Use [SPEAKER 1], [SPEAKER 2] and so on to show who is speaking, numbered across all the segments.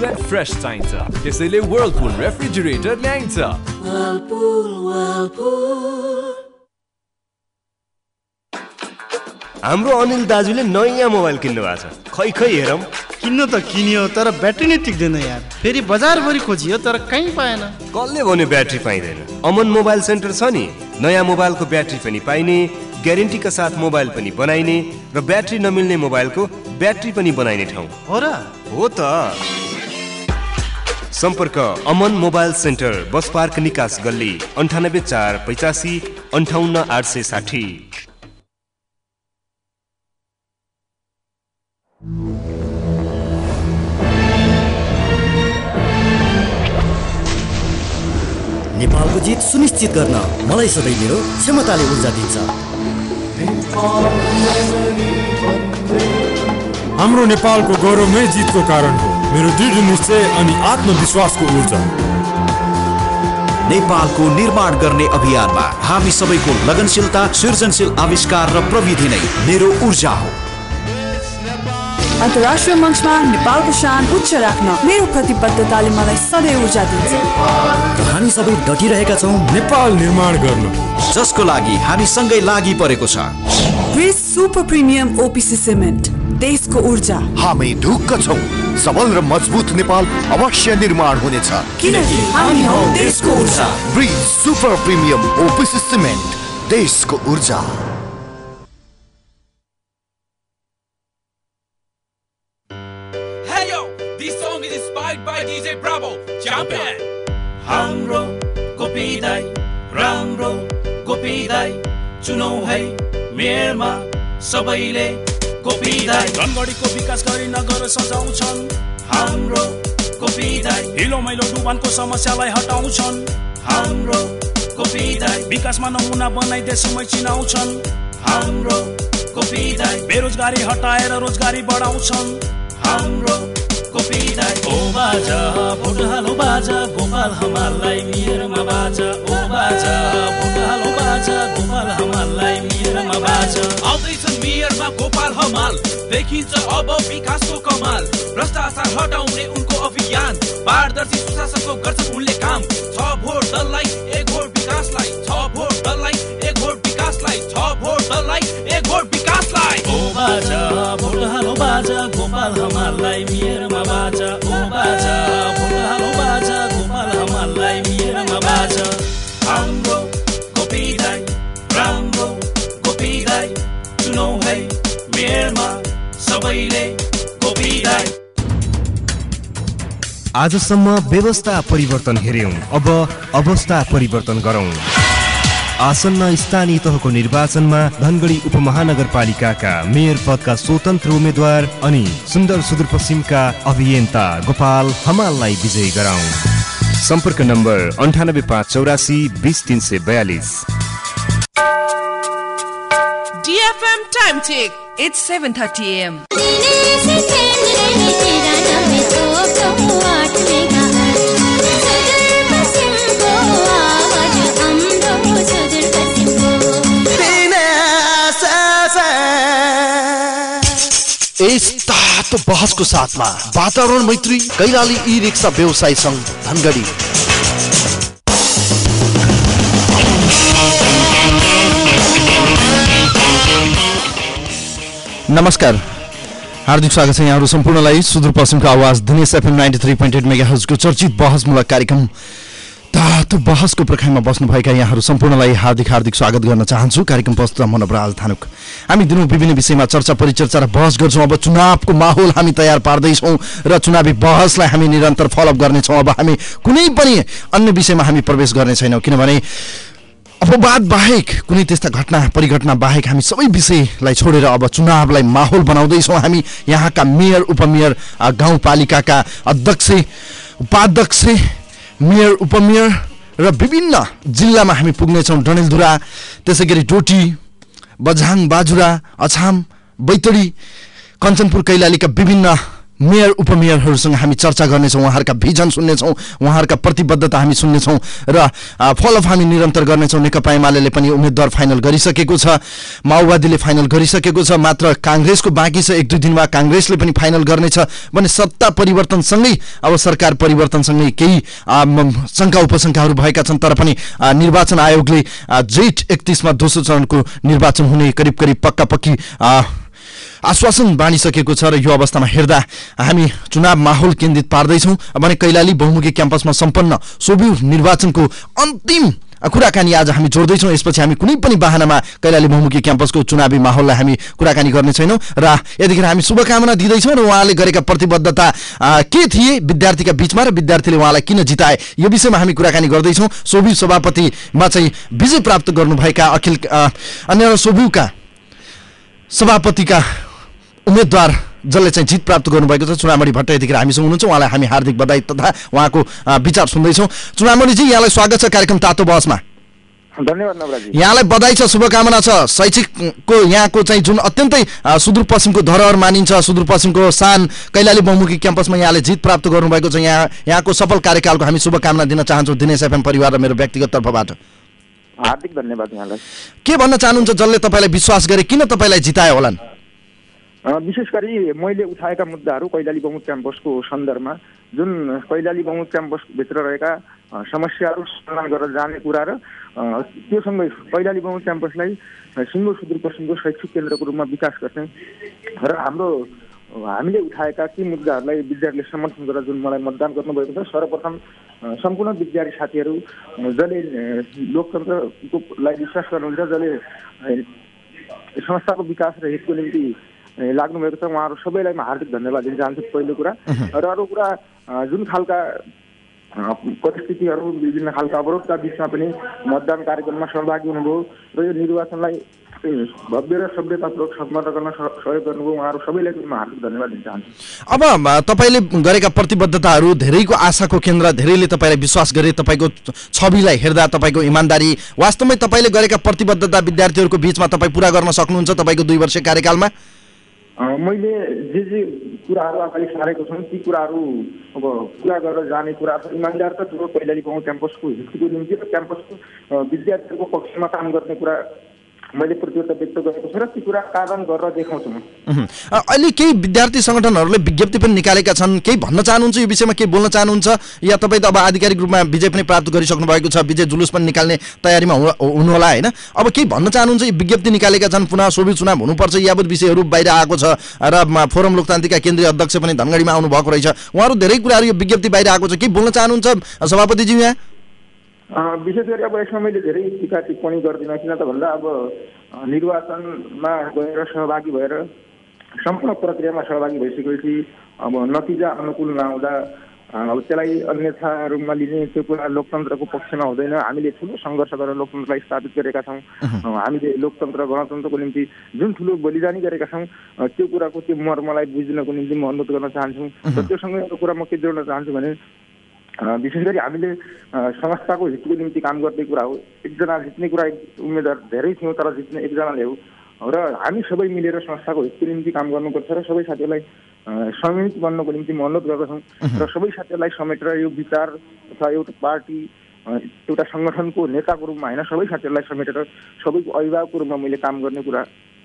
[SPEAKER 1] Kul and fresh चाहिन्छ, त्यसैले Whirlpool refrigerator ल्याइन्छ।
[SPEAKER 2] हाम्रो अनिल दाजुले नयाँ मोबाइल किन्नु भएको छ। खै हेरौँ।
[SPEAKER 3] किन्न त किन्यो तर ब्याट्री नै टिक्दैन यार। फेरि बजारभरि खोजियो तर कहीँ पाएन।
[SPEAKER 2] कसले भन्यो ब्याट्री पाइँदैन? अमन मोबाइल सेन्टर छ नि। नयाँ मोबाइलको ब्याट्री पनि पाइने, ग्यारेन्टीका साथ मोबाइल पनि बनाइने र ब्याट्री नमिल्ने मोबाइलको ब्याट्री पनि बनाइने ठाउँ
[SPEAKER 3] हो र?
[SPEAKER 2] हो त। सम्पर्क Aman mobile centre, bus park निकास गल्ली, 98 485 58 860।
[SPEAKER 4] नेपालको जित सुनिश्चित गर्न मलाई सधैँ मेरो क्षमताले ऊर्जा दिन्छ।
[SPEAKER 5] हाम्रो नेपालको गौरवमय जितको कारण हो मेरो दृढ निश्चय अनि आत्मविश्वासको ऊर्जा।
[SPEAKER 6] नेपालको निर्माण गर्ने अभियानमा हामी सबैको लगनशीलता, सृजनशील आविष्कार र प्रविधि नै मेरो ऊर्जा हो।
[SPEAKER 7] अन्तर्राष्ट्रिय मञ्चमा नेपालको शान उच्च राख्न मेरो प्रतिबद्धताले मलाई सधैँ ऊर्जा दिन्छ।
[SPEAKER 4] हामी सबै डटिरहेका छौँ
[SPEAKER 5] नेपाल निर्माण गर्न,
[SPEAKER 6] जसको लागि हामी सँगै लागि परेको छ।
[SPEAKER 7] Bridge super premium OPC cement, देशको ऊर्जा।
[SPEAKER 8] हामी ढुक्क छौँ सबल र मजबुत नेपाल अवश्य निर्माण हुनेछ,
[SPEAKER 7] किनकि हामी हौ देशको ऊर्जा।
[SPEAKER 8] Bridge super premium OPC cement, देशको ऊर्जा।
[SPEAKER 9] हाम्रो गोपीदाई राम्रो गोपीदाई चुनौ है मेयरमा सबैले गोपीदाई। धनगढीको विकास गरी नगर सजाउँछन् हाम्रो गोपीदाई। हिलो मैलो डुबानको समस्यालाई हटाउँछन् हाम्रो गोपीदाई। विकासमा नमुना बनाई देशमै चिनाउँछन् हाम्रो गोपीदाई। बेरोजगारी हटाएर रोजगारी बढाउँछन् हाम्रो गोपीदाई। ओ बाजा भोट हालो बाजा, गोपाल हमाललाई मेयरमा बाजा। ओ बाजा भोट हालो बाजा, गोपाल हमाललाई मेयरमा बाजा। आउँदैछन् मेयरमा गोपाल हमाल, देखिन्छ अब विकासको कमाल। भ्रष्टाचार हटाउने उनको अभियान, पारदर्शी सुशासनको गर्छन् उनले काम। 6 भोट दललाई 1 भोट विकासलाई, 6 भोट दललाई 1 भोट विकासलाई, 6 भोट दललाई 1 भोट विकासलाई। ओ बाजा भोट हालो बाजा, गोपाल हमाललाई मेयरमा बाजा। ओ बाजा भोट हालो बाजा, गोपाल हमाललाई मेयरमा बाजा। हाम्रो गोपीदाई राम्रो गोपीदाई चुनौ है मेयरमा सबैले गोपीदाई।
[SPEAKER 2] आजसम्म व्यवस्था परिवर्तन हेर्यौं, अब अवस्था परिवर्तन गरौं। आसन्न स्थानीय तहको निर्वाचनमा धनगढी उपमहानगरपालिकाका मेयर पदका स्वतन्त्र उम्मेद्वार अनि सुन्दर सुदूरपश्चिमका अभियन्ता गोपाल हमाललाई विजयी गराउँ। सम्पर्क number 98 584 20 342।
[SPEAKER 10] DFM time check. It's 7:30 AM.
[SPEAKER 8] तातो बहसको साथमा वातावरण मैत्री कैलाली ई रिक्सा व्यवसायी संघ धनगढी।
[SPEAKER 3] नमस्कार, हार्दिक स्वागत छ यहाँहरू सम्पूर्णलाई सुदूरपश्चिमको आवाज दिनेश FM 93.8 मेगाहर्जको चर्चित बहसमूलक कार्यक्रम तातो बहसको प्रखाइमा बस्नुभएका यहाँहरू सम्पूर्णलाई हार्दिक हार्दिक स्वागत गर्न चाहन्छु। कार्यक्रम प्रस्तुत म नवराज धानुक। हामी दिनौँ विभिन्न विषयमा चर्चा परिचर्चा र बहस गर्छौँ। अब चुनावको माहौल हामी तयार पार्दैछौँ र चुनावी बहसलाई हामी निरन्तर फलोअप गर्नेछौँ। अब हामी कुनै पनि अन्य विषयमा हामी प्रवेश गर्ने छैनौँ, किनभने अपवाद बाहेक कुनै त्यस्ता घटना परिघटना बाहेक हामी सबै विषयलाई छोडेर अब चुनावलाई माहौल बनाउँदैछौँ। हामी यहाँका मेयर उपमेयर गाउँपालिकाका अध्यक्ष उपाध्यक्ष मेयर उपमेयर र विभिन्न जिल्लामा हामी पुग्नेछौँ। डडेलधुरा, त्यसै गरी डोटी, बझाङ, बाजुरा, अछाम, बैतडी, कञ्चनपुर, कैलालीका विभिन्न मेयर उपमेयरहरूसँग हामी चर्चा गर्नेछौँ, उहाँहरूका भिजन सुन्नेछौँ, उहाँहरूका प्रतिबद्धता हामी सुन्नेछौँ र फलोअप हामी निरन्तर गर्नेछौँ। नेकपा एमाले पनि उम्मेदवार फाइनल गरिसकेको छ, माओवादीले फाइनल गरिसकेको छ, मात्र काङ्ग्रेसको बाँकी छ। 1-2 दिनमा काङ्ग्रेसले पनि फाइनल गर्नेछ भने सत्ता परिवर्तनसँगै अब सरकार परिवर्तनसँगै केही शङ्का उपशङ्काहरू भएका छन्। तर पनि निर्वाचन आयोगले जेठ 31 मा दोस्रो चरणको निर्वाचन हुने करिब पक्की आश्वासन बाँडिसकेको छ र यो अवस्थामा हेर्दा हामी चुनाव माहौल केन्द्रित पार्दैछौँ भने कैलाली बहुमुखी क्याम्पसमा सम्पन्न सोभियु निर्वाचनको अन्तिम कुराकानी आज हामी जोड्दैछौँ। यसपछि हामी कुनै पनि बाहनामा कैलाली बहुमुखी क्याम्पसको चुनावी माहौललाई हामी कुराकानी गर्ने छैनौँ र यतिखेर हामी शुभकामना दिँदैछौँ र उहाँले गरेका प्रतिबद्धता के थिए विद्यार्थीका बीचमा र विद्यार्थीले उहाँलाई किन जिताए यो विषयमा हामी कुराकानी गर्दैछौँ। सोभियु सभापतिमा चाहिँ विजय प्राप्त गर्नुभएका अखिल अन्य सोभियुका सभापतिका उम्मेदवार जसले चाहिँ जित प्राप्त गर्नुभएको छ चुनामणि भट्ट यतिखेर हामीसँग हुनुहुन्छ। उहाँलाई हामी हार्दिक बधाई तथा उहाँको विचार सुन्दैछौँ। चुनामणिजी, यहाँलाई स्वागत छ कार्यक्रम तातो बहसमा।
[SPEAKER 11] धन्यवाद नवराजी।
[SPEAKER 3] यहाँलाई बधाई छ, शुभकामना छ। शैक्षिकको यहाँको चाहिँ जुन अत्यन्तै सुदूरपश्चिमको धरोहर मानिन्छ, सुदूरपश्चिमको सान कैलाली बहुमुखी क्याम्पसमा यहाँले जित प्राप्त गर्नुभएको छ। यहाँको सफल कार्यकालको हामी शुभकामना दिन चाहन्छौँ दिनेश एफएम परिवार र मेरो व्यक्तिगत तर्फबाट।
[SPEAKER 11] हार्दिक धन्यवाद यहाँलाई।
[SPEAKER 3] के भन्न चाहनुहुन्छ जसले तपाईँलाई विश्वास गरे, किन तपाईँलाई जितायो होलान्?
[SPEAKER 11] विशेष गरी मैले उठाएका मुद्दाहरू कैलाली बहुमुखी क्याम्पसको सन्दर्भमा जुन कैलाली बहुमुखी क्याम्पसभित्र रहेका समस्याहरू समाधान गरेर जाने कुरा र त्योसँगै कैलाली बहुमुखी क्याम्पसलाई सिङ्गो सुदूरपश्चिमको शैक्षिक केन्द्रको रूपमा विकास गर्ने र हामीले उठाएका ती मुद्दाहरूलाई विद्यार्थीले समर्थन गरेर जुन मलाई मतदान गर्नुभएको छ। सर्वप्रथम सम्पूर्ण विद्यार्थी साथीहरू जसले लोकतन्त्रलाई विश्वास गर्नुहुन्छ, जसले संस्थाको विकास र हितको निम्ति लाग्नुभएको छ, उहाँहरू सबैलाई म हार्दिक धन्यवाद दिन चाहन्छु पहिलो कुरा। र अरू कुरा जुन खालका परिस्थितिहरू विभिन्न खालका अवरोधका बिचमा पनि मतदान कार्यक्रममा सहभागी हुनुभयो र यो निर्वाचनलाई भव्य र सभ्यतापूर्वक सम्पन्न गर्न सहयोग गर्नुभयो, उहाँहरू सबैलाई म हार्दिक धन्यवाद दिन चाहन्छु।
[SPEAKER 3] अब तपाईँले गरेका प्रतिबद्धताहरू धेरैको आशाको केन्द्र, धेरैले तपाईँलाई विश्वास गरे। तपाईँको छविलाई हेर्दा तपाईँको इमान्दारी, वास्तवमै तपाईँले गरेका प्रतिबद्धता विद्यार्थीहरूको बिचमा तपाईँ पुरा गर्न सक्नुहुन्छ तपाईँको 2 वर्ष कार्यकालमा?
[SPEAKER 11] मैले जे कुराहरू अगाडि सारेको छौँ ती कुराहरू अब पुरा गरेर जाने कुरा इमान्दार त ठुलो कैलाली बहुमुखी क्याम्पसको हितको निम्ति र क्याम्पसको विद्यार्थीहरूको पक्षमा काम गर्ने कुरा मैले प्रतिबद्धता व्यक्त गरेको छु र ती कुरा कार्यान्वयन गरेर देखाउँछु म।
[SPEAKER 3] अहिले केही विद्यार्थी सङ्गठनहरूले विज्ञप्ति पनि निकालेका छन्, केही भन्न चाहनुहुन्छ यो विषयमा, केही बोल्न चाहनुहुन्छ? या तपाईँ त अब आधिकारिक रूपमा विजय पनि प्राप्त गरिसक्नु भएको छ, विजय जुलुस पनि निकाल्ने तयारीमा हुनु होला होइन? अब केही भन्न चाहनुहुन्छ? विज्ञप्ति निकालेका छन्, पुनः सोभियु चुनाव हुनुपर्छ, यावत विषयहरू बाहिर आएको छ र फोरम लोकतान्त्रिकका केन्द्रीय अध्यक्ष पनि धनगढीमा आउनु भएको रहेछ। उहाँहरू धेरै कुराहरू यो विज्ञप्ति बाहिर आएको छ, केही बोल्न चाहनुहुन्छ सभापतिज्यू यहाँ?
[SPEAKER 11] विशेष गरी अब यसमा मैले धेरै टिका टिप्पणी गर्दिनँ, किन त भन्दा अब निर्वाचनमा गएर सहभागी भएर सम्पूर्ण प्रक्रियामा सहभागी भइसकेपछि अब नतिजा अनुकूल नहुँदा अब त्यसलाई अन्यथा रूपमा लिने त्यो कुरा लोकतन्त्रको पक्षमा हुँदैन। हामीले ठुलो सङ्घर्ष गरेर लोकतन्त्रलाई स्थापित गरेका छौँ। हामीले लोकतन्त्र गणतन्त्रको निम्ति जुन ठुलो बलिदानी गरेका छौँ त्यो कुराको त्यो मर्मलाई बुझ्नको निम्ति म अनुरोध गर्न चाहन्छु। र त्योसँगै एउटा कुरा म के जोड्न चाहन्छु भने विशेष गरी हामीले संस्थाको हितको निम्ति काम गर्ने कुरा हो। एकजना जित्ने कुरा उम्मेदवार धेरै थियौँ तर जित्ने एकजनाले हो र हामी सबै मिलेर संस्थाको हितको निम्ति काम गर्नुपर्छ र सबै साथीहरूलाई संयमित बन्नको निम्ति म अनुरोध गर्दछौँ र सबै साथीहरूलाई समेटेर यो विचार अथवा एउटा पार्टी एउटा सङ्गठनको नेताको रूपमा होइन, सबै साथीहरूलाई समेटेर सबैको अभिभावकको रूपमा मैले काम गर्ने कुरा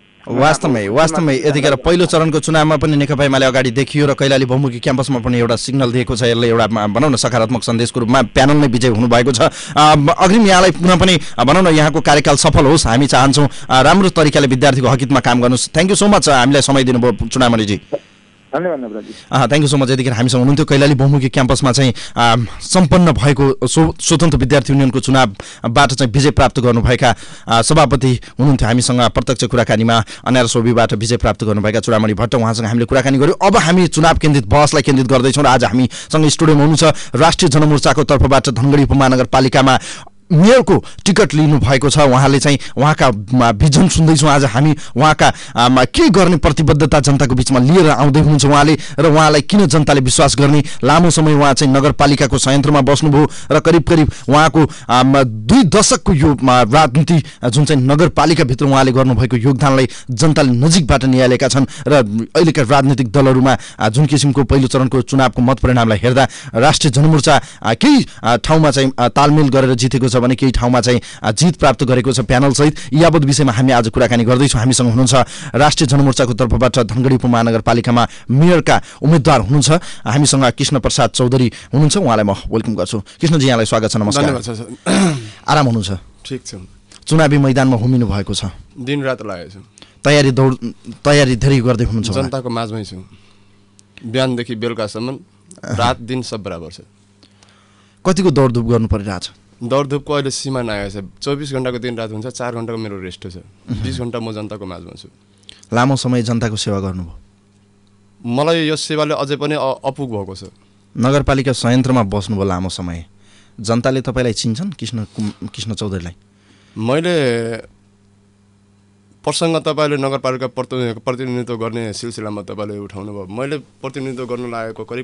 [SPEAKER 3] वास्तवमै यतिखेर पहिलो चरणको चुनावमा पनि नेकपा एमाले अगाडि देखियो र कैलाली बहुमुखी क्याम्पसमा पनि एउटा सिग्नल दिएको छ। यसले एउटा भनौँ न सकारात्मक सन्देशको रूपमा प्यानल नै विजय हुनुभएको छ। अग्रिम यहाँलाई पुनः पनि भनौँ न यहाँको कार्यकाल सफल होस् हामी चाहन्छौँ, राम्रो तरिकाले विद्यार्थीको हकितमा काम गर्नुहोस्। थ्याङ्क यू सो मच हामीलाई समय दिनुभयो चुनामणिजी।
[SPEAKER 11] धन्यवाद नवराजी।
[SPEAKER 3] Thank you so much. यतिखेर हामीसँग हुनुहुन्थ्यो कैलाली बहुमुखी क्याम्पसमा चाहिँ सम्पन्न भएको स्वतन्त्र विद्यार्थी युनियनको चुनावबाट चाहिँ विजय प्राप्त गर्नुभएका सभापति हुनुहुन्थ्यो हामीसँग प्रत्यक्ष कुराकानीमा। अन्यार सोभिबाट विजय प्राप्त गर्नुभएका चुनामणि भट्ट, उहाँसँग हामीले कुराकानी गऱ्यौँ। अब हामी चुनाव केन्द्रित बहसलाई केन्द्रित गर्दैछौँ र आज हामीसँग स्टुडियोमा हुनुहुन्छ राष्ट्रिय जनमोर्चाको तर्फबाट धनगढी उपमहानगरपालिकामा मेयरको टिकट लिनु भएको छ। उहाँले चाहिँ उहाँका भिजन सुन्दैछौँ आज हामी, उहाँका के गर्ने प्रतिबद्धता जनताको बिचमा लिएर आउँदै हुनुहुन्छ उहाँले, र उहाँलाई किन जनताले विश्वास गर्ने। लामो समय उहाँ चाहिँ नगरपालिकाको संयन्त्रमा बस्नुभयो र करिब करिब उहाँको 2 दशकको यो राजनीति जुन चाहिँ नगरपालिकाभित्र उहाँले गर्नुभएको योगदानलाई जनताले नजिकबाट निहालेका छन् र अहिलेका राजनीतिक दलहरूमा जुन किसिमको पहिलो चरणको चुनावको मत परिणामलाई हेर्दा राष्ट्रिय जनमोर्चा केही ठाउँमा चाहिँ तालमेल गरेर जितेको छ भने केही ठाउँमा चाहिँ जित प्राप्त गरेको छ प्यानल सहित। यावत विषयमा हामी आज कुराकानी गर्दैछौँ। हामीसँग हुनुहुन्छ राष्ट्रिय जनमोर्चाको तर्फबाट धनगढी उपमहानगरपालिकामा मेयरका उम्मेद्वार हुनुहुन्छ हामीसँग कृष्ण प्रसाद चौधरी हुनुहुन्छ। उहाँलाई म वेलकम गर्छु। कृष्णजी यहाँलाई स्वागत छ, नमस्कार।
[SPEAKER 12] धन्यवाद सर।
[SPEAKER 3] आराम हुनुहुन्छ?
[SPEAKER 12] ठिक छ।
[SPEAKER 3] चुनावी मैदानमा घुमिनु भएको छ,
[SPEAKER 12] दिन रात लागेको छ,
[SPEAKER 3] तयारी धेरै गर्दै हुनुहुन्छ?
[SPEAKER 12] जनताको माझमै छु, बिहानदेखि बेलुकासम्म, रात दिन सब बराबर छ।
[SPEAKER 3] कतिको दौडधुप गर्नु परिरहेछ?
[SPEAKER 12] दौडधुपको अहिले सीमा नआएको छ। 24 घण्टाको दिन रात हुन्छ, 4 घण्टाको मेरो रेस्ट छ, 20 घण्टा म जनताको माझमा छु।
[SPEAKER 3] लामो समय जनताको सेवा गर्नुभयो,
[SPEAKER 12] मलाई यो सेवाले अझै पनि अपुग भएको छ।
[SPEAKER 3] नगरपालिका संयन्त्रमा बस्नुभयो लामो समय, जनताले तपाईँलाई चिन्छन् कृष्ण चौधरीलाई?
[SPEAKER 12] मैले प्रसङ्ग तपाईँले नगरपालिका प्रतिनिधित्व गर्ने सिलसिलामा तपाईँले उठाउनु भयो। मैले प्रतिनिधित्व गर्न लागेको करिब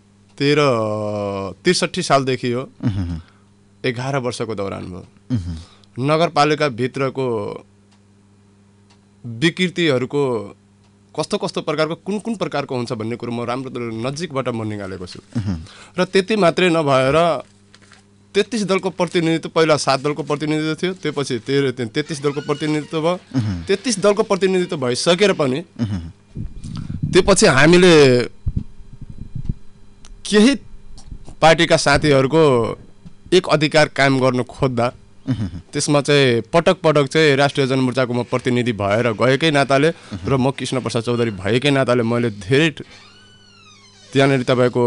[SPEAKER 12] 63 सालदेखि हो, 11 वर्षको दौरान भयो। नगरपालिकाभित्रको विकृतिहरूको कस्तो कस्तो प्रकारको कुन प्रकारको हुन्छ भन्ने कुरो म राम्रो नजिकबाट म निकालेको छु। र त्यति मात्रै नभएर 33 दलको प्रतिनिधित्व, पहिला 7 दलको प्रतिनिधित्व थियो, त्यसपछि 33 दलको प्रतिनिधित्व भयो। 33 दलको प्रतिनिधित्व भइसकेर पनि त्यसपछि हामीले केही पार्टीका साथीहरूको एक अधिकार कायम गर्न खोज्दा त्यसमा चाहिँ पटक चाहिँ राष्ट्रिय जनमोर्चाको म प्रतिनिधि भएर गएकै नाताले र म कृष्ण प्रसाद चौधरी भएकै नाताले मैले धेरै त्यहाँनिर तपाईँको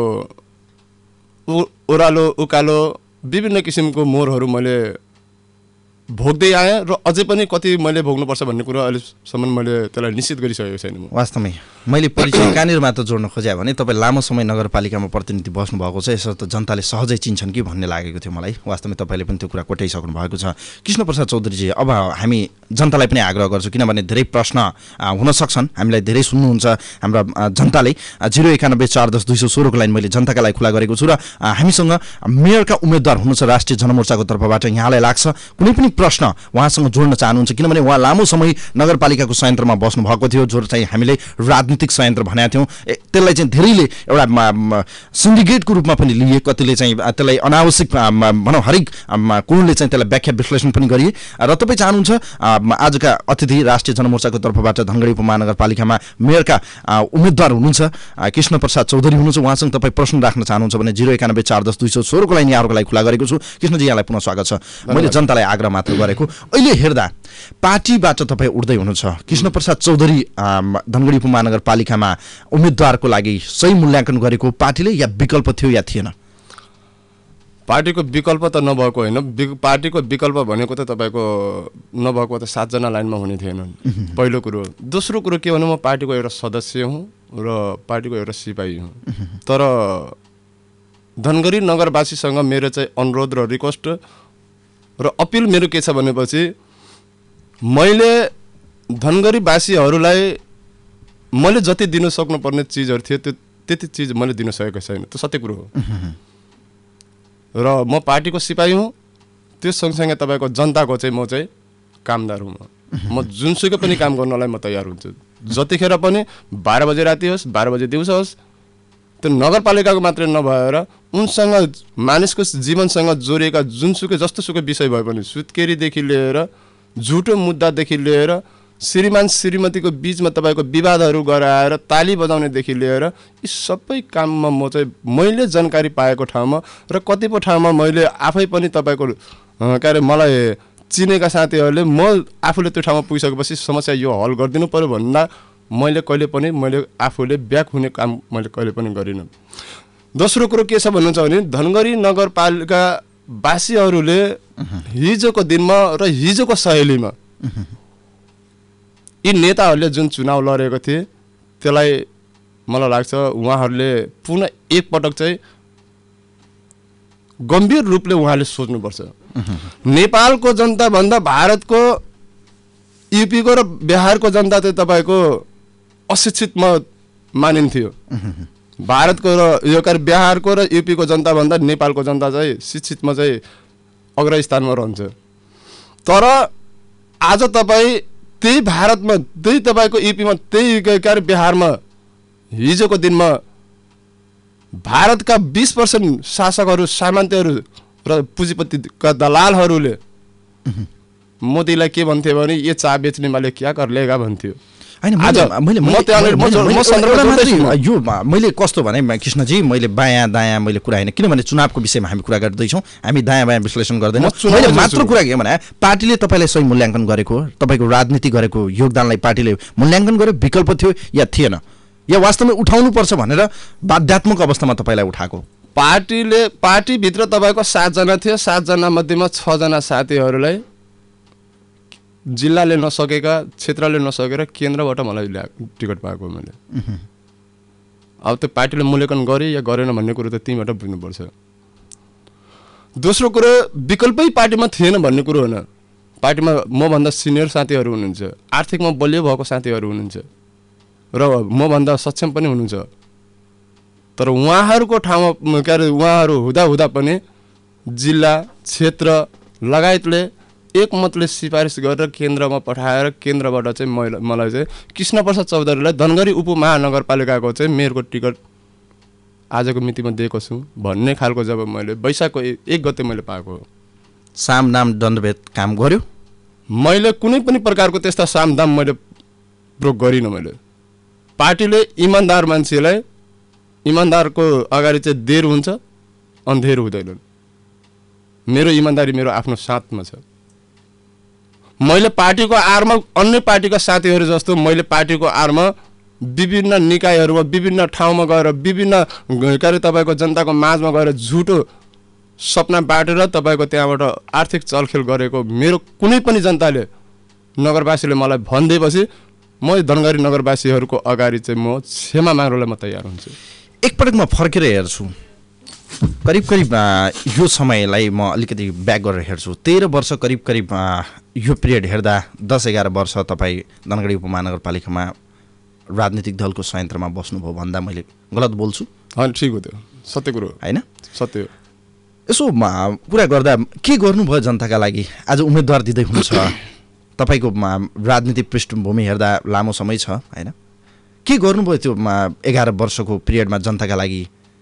[SPEAKER 12] ओह्रालो उकालो विभिन्न किसिमको मोरहरू मैले भोग्दै आएँ र अझै पनि कति मैले भोग्नुपर्छ भन्ने कुरा अहिलेसम्म मैले त्यसलाई निश्चित गरिसकेको छैन।
[SPEAKER 3] वास्तवमै मैले परिचय कहाँनिर मात्र जोड्न खोजेँ भने तपाईँ लामो समय नगरपालिकामा प्रतिनिधि बस्नुभएको छ, यसो त जनताले सहजै चिन्छन् कि भन्ने लागेको थियो मलाई। वास्तवमै तपाईँले पनि त्यो कुरा कोटाइसक्नु भएको छ। कृष्ण प्रसाद चौधरीजी, अब हामी जनतालाई पनि आग्रह गर्छु, किनभने धेरै प्रश्न हुन सक्छन्, हामीलाई धेरै सुन्नुहुन्छ हाम्रा जनताले। 091-410-216 को लाइन मैले जनताका लागि खुला गरेको छु र हामीसँग मेयरका उम्मेद्वार हुनुहुन्छ राष्ट्रिय जनमोर्चाको तर्फबाट। यहाँलाई लाग्छ कुनै पनि प्रश्न उहाँसँग जोड्न चाहनुहुन्छ, किनभने उहाँ लामो समय नगरपालिकाको संयन्त्रमा बस्नु भएको थियो, जो चाहिँ हामीले राजनीतिक संयन्त्र भनेका थियौँ। त्यसलाई चाहिँ धेरैले एउटा सिन्डिकेटको रूपमा पनि लिए, कतिले चाहिँ त्यसलाई अनावश्यक भनौँ हरेक कोणले चाहिँ त्यसलाई व्याख्या विश्लेषण पनि गरिए। र तपाईँ चाहनुहुन्छ आजका अतिथि राष्ट्रिय जनमोर्चाको तर्फबाट धनगढी उपमहानगरपालिकामा मेयरका उम्मेद्वार हुनुहुन्छ कृष्ण प्रसाद चौधरी हुनुहुन्छ, उहाँसँग तपाईँ प्रश्न राख्न चाहनुहुन्छ भने 091-410-216 को लाइन यहाँहरूको लागि खुला गरेको छु। कृष्णजी यहाँलाई पुनः स्वागत छ। मैले जनतालाई आग्रह मात्र गरेको, अहिले हेर्दा पार्टीबाट तपाईँ उठ्दै हुनुहुन्छ, कृष्ण प्रसाद चौधरी धनगढी उपमहानगरपालिकामा उम्मेद्वारको लागि सही मूल्याङ्कन गरेको पार्टीले या विकल्प थियो या थिएन?
[SPEAKER 12] पार्टीको विकल्प त नभएको होइन, पार्टीको विकल्प भनेको त तपाईँको नभएको त 7 जना लाइनमा हुने थिएन, पहिलो कुरो। दोस्रो कुरो के भन्नु, म पार्टीको एउटा सदस्य हुँ र पार्टीको एउटा सिपाही हुँ। तर धनगढी नगरवासीसँग मेरो चाहिँ अनुरोध र रिक्वेस्ट र अपिल मेरो के छ भनेपछि, मैले धनगढीवासीहरूलाई मैले जति दिन सक्नुपर्ने चिजहरू थियो त्यति चिज मैले दिन सकेको छैन, त्यो सत्य कुरो हो। र म पार्टीको सिपाही हुँ, त्यो सँगसँगै तपाईँको जनताको चाहिँ म चाहिँ कामदार हुँ। म जुनसुकै पनि काम गर्नलाई म तयार हुन्छु, जतिखेर पनि 12 बजे राति होस् 12 बजे दिउँसो होस्। त्यो नगरपालिकाको मात्रै नभएर उनसँग मानिसको जीवनसँग जोडिएका जुनसुकै जस्तोसुकै विषय भए पनि, सुत्केरीदेखि लिएर झुटो मुद्दादेखि लिएर श्रीमान श्रीमतीको बिचमा तपाईँको विवादहरू गराएर ताली बजाउनेदेखि लिएर यी सबै काममा म चाहिँ मैले जानकारी पाएको ठाउँमा र कतिपय ठाउँमा मैले आफै पनि तपाईँको के अरे मलाई चिनेका साथीहरूले म आफूले त्यो ठाउँमा पुगिसकेपछि समस्या यो हल गरिदिनु पर्यो भन्दा मैले कहिले पनि आफूले ब्याक हुने काम मैले कहिले पनि गरिनँ। दोस्रो कुरो के छ भन्नुहुन्छ भने, धनगढी नगरपालिका वासीहरूले हिजोको दिनमा र हिजोको शैलीमा यी नेताहरूले जुन चुनाव लडेको थिए त्यसलाई मलाई लाग्छ उहाँहरूले पुनः एकपटक चाहिँ गम्भीर रूपले उहाँले सोच्नुपर्छ। नेपालको जनता भन्दा भारतको युपीको र बिहारको जनता चाहिँ तपाईँको अशिक्षित मानिन्थ्यो। भारतको र यो बिहारको र युपीको जनता भन्दा नेपालको जनता चाहिँ शिक्षितमा चाहिँ अग्रस्थानमा रहन्छ। तर आज तपाईँ त्यही भारतमा त्यही तपाईँको युपीमा त्यही बिहारमा हिजोको दिनमा भारतका 20% शासकहरू सामन्तीहरू र पुँजीपतिका दलालहरूले मोदीलाई के भन्थ्यो भने ये चा बेच्ने वाले क्या कर लेगा भन्थ्यो।
[SPEAKER 3] मैले कस्तो भने कृष्णजी मैले बायाँ दायाँ मैले कुरा होइन, किनभने चुनावको विषयमा हामी कुरा गर्दैछौँ, हामी दायाँ बायाँ विश्लेषण गर्दैनौँ। मैले मात्र कुरा के भने पार्टीले तपाईँलाई सही मूल्याङ्कन गरेको, तपाईँको राजनीति गरेको योगदानलाई पार्टीले मूल्याङ्कन गर्यो, विकल्प थियो या थिएन, या वास्तवमै उठाउनुपर्छ भनेर बाध्यात्मक अवस्थामा तपाईँलाई उठाएको?
[SPEAKER 12] पार्टीभित्र तपाईँको 7 जना थियो, 7 जना मध्येमा 6 जना साथीहरूलाई जिल्लाले नसकेका, क्षेत्रले नसकेर केन्द्रबाट मलाई टिकट पाएको मैले। अब त्यो पार्टीले मूल्याङ्कन गरे या गरेन भन्ने कुरो त त्यहीँबाट बुझ्नुपर्छ। दोस्रो कुरो विकल्पै पार्टीमा थिएन भन्ने कुरो होइन। पार्टीमा मभन्दा सिनियर साथीहरू हुनुहुन्छ, आर्थिकमा बलियो भएको साथीहरू हुनुहुन्छ र मभन्दा सक्षम पनि हुनुहुन्छ। तर उहाँहरूको ठाउँमा उहाँहरू हुँदा पनि जिल्ला क्षेत्र लगायतले एकमतले सिफारिस गरेर केन्द्रमा पठाएर केन्द्रबाट चाहिँ मलाई चाहिँ कृष्णप्रसाद चौधरीलाई धनगढी उपमहानगरपालिकाको चाहिँ मेयरको टिकट आजको मितिमा दिएको छु भन्ने खालको जब मैले वैशाखको 1 गते मैले पाएको।
[SPEAKER 3] साम दाम दण्डभेद काम गर्यो?
[SPEAKER 12] मैले कुनै पनि प्रकारको त्यस्ता साम दाम मैले प्रयोग गरिनँ। मैले पार्टीले इमान्दार मान्छेलाई इमान्दारको अगाडि चाहिँ देर हुन्छ, अन्धेर हुँदैन। मेरो इमान्दारी मेरो आफ्नो साथमा छ। मैले पार्टीको आरमा अन्य पार्टीका साथीहरू जस्तो मैले पार्टीको आरमा विभिन्न निकायहरूमा विभिन्न ठाउँमा गएर विभिन्न तपाईँको जनताको माझमा गएर झुटो सपना बाटेर तपाईँको त्यहाँबाट आर्थिक चलखेल गरेको मेरो कुनै पनि जनताले नगरवासीले मलाई भनिदिएपछि म धनगढी नगरवासीहरूको अगाडि चाहिँ म क्षमा माग्नलाई म तयार हुन्छु।
[SPEAKER 3] एकपटक म फर्केर हेर्छु, करिब यो समयलाई म अलिकति ब्याक गरेर हेर्छु। 13 वर्ष करिब यो पिरियड हेर्दा 10-11 वर्ष तपाईँ धनगढी उपमहानगरपालिकामा राजनीतिक दलको संयन्त्रमा बस्नुभयो भन्दा मैले गलत बोल्छु?
[SPEAKER 12] होइन, ठिक हो, त्यो सत्य कुरो
[SPEAKER 3] होइन?
[SPEAKER 12] सत्य हो।
[SPEAKER 3] यसो कुरा गर्दा के गर्नुभयो जनताका लागि? आज उम्मेदवार दिँदै हुनुहुन्छ, तपाईँको राजनीतिक पृष्ठभूमि हेर्दा लामो समय छ होइन? के गर्नुभयो त्यो 11 वर्षको पिरियडमा जनताका लागि?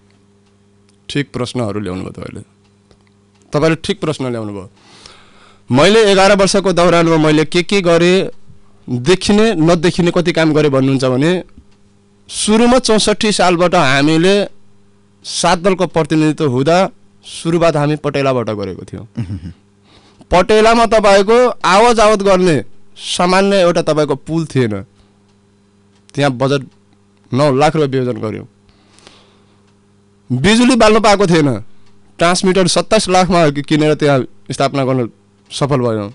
[SPEAKER 12] ठिक प्रश्नहरू ल्याउनु भयो तपाईँले ठिक प्रश्न ल्याउनु भयो। मैले 11 वर्षको दौरानमा मैले के गरेँ, देखिने नदेखिने कति काम गरेँ भन्नुहुन्छ भने सुरुमा 64 सालबाट हामीले 7 दलको प्रतिनिधित्व हुँदा सुरुवात हामी पटेलाबाट गरेको थियौँ। पटेलामा तपाईँको आवाज आवत गर्ने सामान्य एउटा तपाईँको पुल थिएन, त्यहाँ बजेट 9 लाख रुपियाँ वियोजन गऱ्यौँ। बिजुली बाल्न पाएको थिएन, ट्रान्समिटर 27 लाखमा किनेर त्यहाँ स्थापना गर्न सफल भयौँ।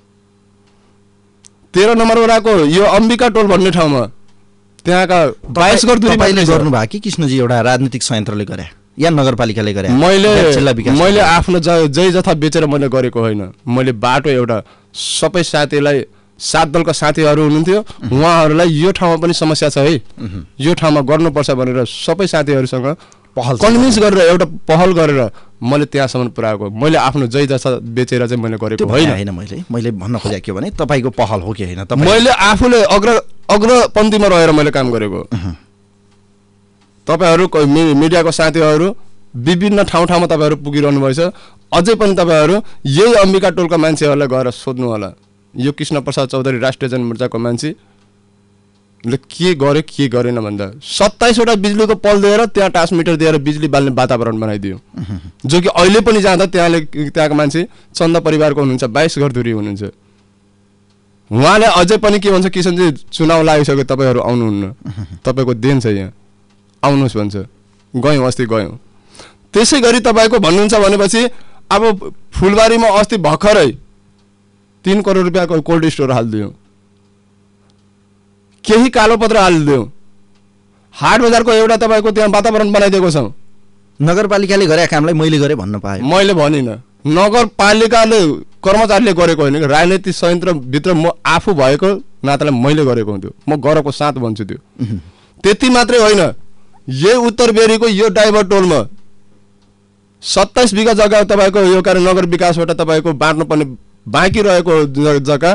[SPEAKER 12] 13 नम्बर वडाको यो अम्बिका टोल भन्ने ठाउँमा त्यहाँका 22 घर दूरी
[SPEAKER 3] गर्नुभयो कि कृष्णजी एउटा राजनीतिक संयन्त्रले गरे या नगरपालिकाले गरे?
[SPEAKER 12] मैले आफ्नो जय जथा बेचेर मैले गरेको होइन। मैले बाटो एउटा सबै साथीलाई 7 दलका साथीहरू हुनुहुन्थ्यो, उहाँहरूलाई यो ठाउँमा पनि समस्या छ है, यो ठाउँमा गर्नुपर्छ भनेर सबै साथीहरूसँग कन्भिन्स गरेर एउटा पहल गरेर मैले त्यहाँसम्म पुऱ्याएको। मैले आफ्नो जय जथा बेचेर चाहिँ मैले गरेको होइन।
[SPEAKER 3] मैले भन्न खोजेको के भने तपाईँको पहल हो कि होइन?
[SPEAKER 12] मैले आफूले अग्रपन्थीमा रहेर मैले काम गरेको। तपाईँहरू मिडियाको साथीहरू विभिन्न ठाउँमा तपाईँहरू पुगिरहनु भएछ। अझै पनि तपाईँहरू यही अम्बिका टोलका मान्छेहरूलाई गएर सोध्नु होला, यो कृष्णप्रसाद चौधरी राष्ट्रिय जनमोर्चाको मान्छेले के गरे के गरेन भन्दा 27 वटा बिजुलीको पल दिएर त्यहाँ ट्रान्समिटर दिएर बिजुली बाल्ने वातावरण बनाइदियो, जो कि अहिले पनि जाँदा त्यहाँको मान्छे चन्द परिवारको हुनुहुन्छ, 22 घर दूरी हुनुहुन्छ। उहाँले अझै पनि के भन्छ, किशनजी चुनाव लागिसक्यो, तपाईँहरू आउनुहुन्न, तपाईँको देन छ यहाँ, आउनुहोस् भन्छ। गयौँ, अस्ति गयौँ। त्यसै गरी तपाईँको भन्नुहुन्छ भनेपछि अब फुलबारीमा अस्ति भर्खरै 3 करोड रुपियाँको कोल्ड स्टोर हालिदियौँ, केही कालोपत्र हालिदियौँ, हाट बजारको एउटा तपाईँको त्यहाँ वातावरण बनाइदिएको छौँ।
[SPEAKER 3] नगरपालिकाले गरेका कामलाई मैले गरेँ भन्न पाएँ?
[SPEAKER 12] मैले भनिनँ, नगरपालिकाले कर्मचारीले गरेको होइन, राजनीतिक संयन्त्रभित्र म आफू भएको नाताले मैले गरेको हुन्थ्यो, म गरको साथ भन्छु त्यो। त्यति मात्रै होइन, यही उत्तर बेरीको यो डाइभर टोलमा 27 बिघा जग्गा तपाईँको यो कार्य नगर विकासबाट तपाईँको बाँड्नुपर्ने बाँकी रहेको जग्गा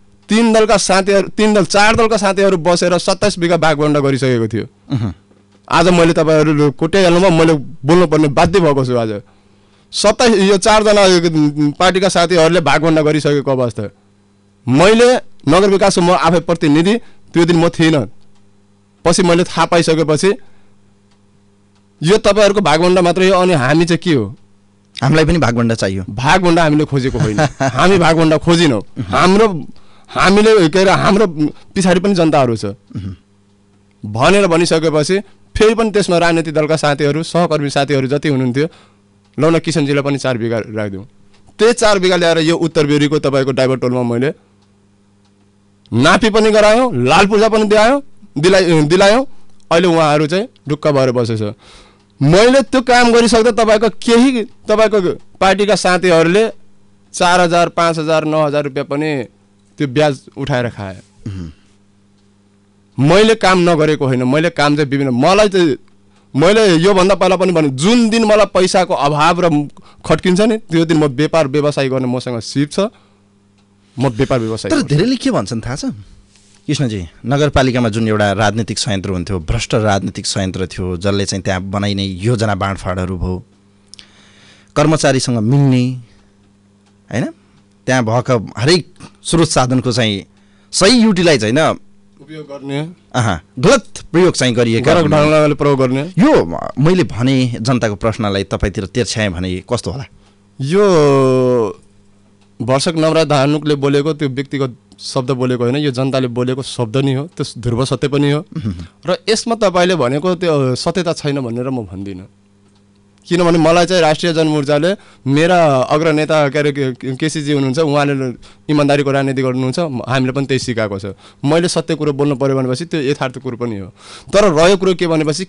[SPEAKER 12] 4 दलका साथीहरू बसेर 27 बिघा भागवण्डा गरिसकेको थियो। आज मैले तपाईँहरू कोट्याइहाल्नुमा मैले बोल्नुपर्ने बाध्य भएको छु। आज 4 जना पार्टीका साथीहरूले भागवण्डा गरिसकेको अवस्था। मैले नगर विकासको म आफै प्रतिनिधि, त्यो दिन म थिइनँ। पछि मैले थाहा पाइसकेपछि यो तपाईँहरूको भागवण्डा मात्रै हो, अनि हामी चाहिँ के हो?
[SPEAKER 3] हामीलाई पनि भागवण्डा चाहियो।
[SPEAKER 12] भागवण्डा हामीले खोजेको होइन, हामी भागवण्डा खोजिनौँ। हामीले के अरे हाम्रो पछाडि पनि जनताहरू छ भनेर भनिसकेपछि फेरि पनि त्यसमा राजनीतिक दलका साथीहरू, सहकर्मी साथीहरू जति हुनुहुन्थ्यो, लौन किसनजीलाई पनि 4 बिघा राखिदिउँ। त्यही 4 बिघा ल्याएर यो उत्तर बेरीको तपाईँको डाइभर टोलमा मैले नापी पनि गरायौँ, लाल पूजा पनि दिलायौँ। अहिले उहाँहरू चाहिँ ढुक्क भएर बसेछ। मैले त्यो काम गरिसक्दा तपाईँको पार्टीका साथीहरूले 4,000, 5,000, 9,000 रुपियाँ पनि त्यो ब्याज उठाएर खाए। मैले काम नगरेको होइन, मैले काम चाहिँ विभिन्न, मैले योभन्दा पहिला पनि भने जुन दिन मलाई पैसाको अभाव र खट्किन्छ नि त्यो दिन म व्यापार व्यवसाय गर्ने मसँग सिप छ, म व्यापार व्यवसाय।
[SPEAKER 3] तर धेरैले के भन्छन् थाहा छ कृष्णजी, नगरपालिकामा जुन एउटा राजनीतिक संयन्त्र हुन्थ्यो, भ्रष्ट राजनीतिक संयन्त्र थियो, जसले चाहिँ त्यहाँ बनाइने योजना बाँडफाँडहरू भयो, कर्मचारीसँग मिल्ने होइन, त्यहाँ भएको हरेक स्रोत साधनको चाहिँ सही युटिलाइज होइन,
[SPEAKER 12] उपयोग गर्ने,
[SPEAKER 3] गलत प्रयोग चाहिँ गरिएको
[SPEAKER 12] ढङ्गले प्रयोग गर्ने।
[SPEAKER 3] यो मैले भने जनताको प्रश्नलाई तपाईँतिर तेर्छ्याएँ भने कस्तो होला?
[SPEAKER 12] यो भर्सक नवराज धानुकले बोलेको त्यो व्यक्तिगत शब्द बोलेको होइन, यो जनताले बोलेको शब्द नै हो, त्यो ध्रुव सत्य पनि हो। र यसमा तपाईँले भनेको त्यो सत्यता छैन भनेर म भन्दिनँ। किनभने मलाई चाहिँ राष्ट्रिय जनमोर्चाले मेरा अग्रनेता के अरे केसीजी हुनुहुन्छ, उहाँले इमान्दारीको राजनीति गर्नुहुन्छ, हामीले पनि त्यही सिकाएको छ। मैले सत्य कुरो बोल्नु पऱ्यो भनेपछि त्यो यथार्थ कुरो पनि हो। तर रह्यो कुरो के भनेपछि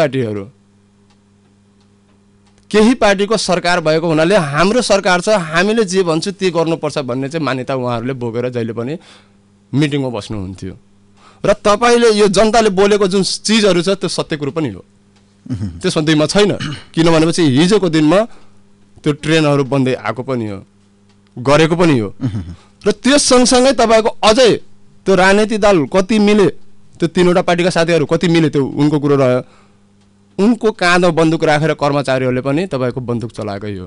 [SPEAKER 12] केही पार्टीको सरकार भएको हुनाले हाम्रो सरकार छ, हामीले जे भन्छु त्यो गर्नुपर्छ भन्ने चाहिँ मान्यता उहाँहरूले बोकेर जहिले पनि मिटिङमा बस्नुहुन्थ्यो। र तपाईँले यो जनताले बोलेको जुन चिजहरू छ त्यो सत्य कुरो पनि हो, त्यसमा दुईमा छैन। किनभनेपछि हिजोको दिनमा त्यो ट्रेनहरू बन्दै आएको पनि हो, गरेको पनि हो। र त्यो सँगसँगै तपाईँको अझै त्यो राजनीतिक दल कति मिले, त्यो 3वटा पार्टीका साथीहरू कति मिले, त्यो उनको कुरो रह्यो। उनको काँधमा बन्दुक राखेर कर्मचारीहरूले पनि तपाईँको बन्दुक चलाएकै हो,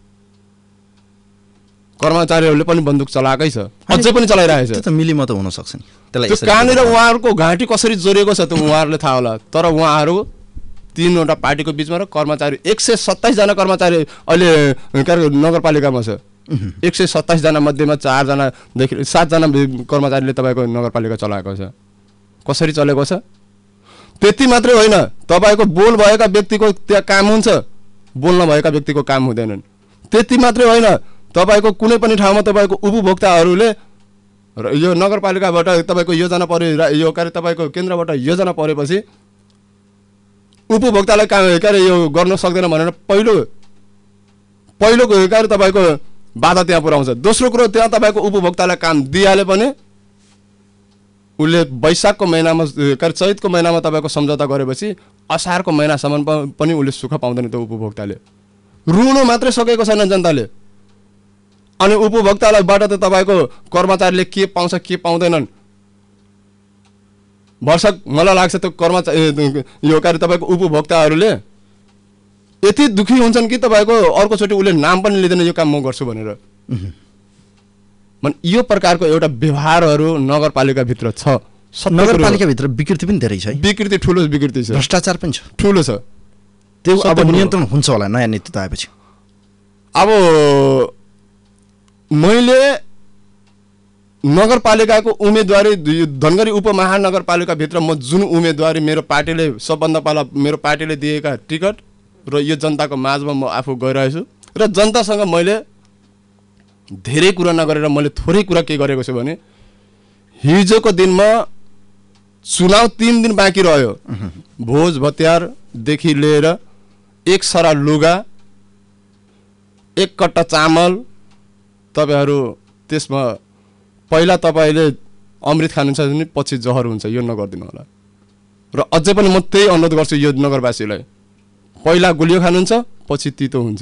[SPEAKER 12] कर्मचारीहरूले पनि बन्दुक चलाएकै छ, अझै पनि चलाइरहेको छ।
[SPEAKER 3] त्यो त मिलिमत हुन सक्छ नि,
[SPEAKER 12] त्यो कहाँनिर उहाँहरूको घाँटी कसरी जोडिएको छ त्यो उहाँहरूले थाहा होला। तर उहाँहरू 3वटा पार्टीको बिचमा र कर्मचारी 127 जना कर्मचारी अहिले नगरपालिकामा छ। 127 जना मध्येमा 4जनादेखि 7 जना कर्मचारीले तपाईँको नगरपालिका चलाएको छ। कसरी चलेको छ? त्यति मात्रै होइन, तपाईँको बोल भएका व्यक्तिको त्यहाँ काम हुन्छ, बोल नभएका व्यक्तिको काम हुँदैनन्। त्यति मात्रै होइन, तपाईँको कुनै पनि ठाउँमा तपाईँको उपभोक्ताहरूले यो नगरपालिकाबाट तपाईँको योजना परे, यो कार्य तपाईँको केन्द्रबाट योजना परेपछि उपभोक्तालाई काम यो गर्न सक्दैन भनेर पहिलो कार्य तपाईँको बाधा त्यहाँ पुऱ्याउँछ। दोस्रो कुरो, त्यहाँ तपाईँको उपभोक्तालाई काम दिइहाले पनि उसले वैशाखको महिनामा चैतको महिनामा तपाईँको सम्झौता गरेपछि असारको महिनासम्म पनि उसले सुख पाउँदैन त्यो उपभोक्ताले। रुनु मात्रै सकेको छैन जनताले, अनि उपभोक्तालाईबाट त तपाईँको कर्मचारीले के पाउँछ के पाउँदैनन् भर्सक मलाई लाग्छ त्यो यो कार्य तपाईँको उपभोक्ताहरूले यति दुखी हुन्छन् कि तपाईँको अर्कोचोटि उसले नाम पनि लिँदैन यो काम म गर्छु भनेर। यो प्रकारको एउटा व्यवहारहरू नगरपालिकाभित्र छ।
[SPEAKER 3] नगरपालिकाभित्र विकृति पनि धेरै छ,
[SPEAKER 12] विकृति ठुलो विकृति छ,
[SPEAKER 3] भ्रष्टाचार पनि छ,
[SPEAKER 12] ठुलो छ।
[SPEAKER 3] त्यो अब नियन्त्रण हुन्छ होला नयाँ नेतृत्व आएपछि।
[SPEAKER 12] अब मैले नगरपालिकाको उम्मेदवारी धनगढी उपमहानगरपालिकाभित्र म जुन उम्मेदवारी मेरो पार्टीले सबभन्दा पहिला मेरो पार्टीले दिएका टिकट र यो जनताको माझमा म आफू गइरहेछु र जनतासँग मैले धेरै कुरा नगरेर मैले थोरै कुरा के गरेको छु भने हिजोको दिनमा चुनाव 3 दिन बाँकी रह्यो, भोज भत्यारदेखि लिएर 1 सरा लुगा, 1 कट्टा चामल तपाईँहरू त्यसमा पहिला तपाईँले अमृत खानुहुन्छ भने पछि जहर हुन्छ, यो नगरिदिनु होला। र अझै पनि म त्यही अनुरोध गर्छु यो नगरवासीलाई, पहिला गुलियो खानुहुन्छ पछि तितो हुन्छ।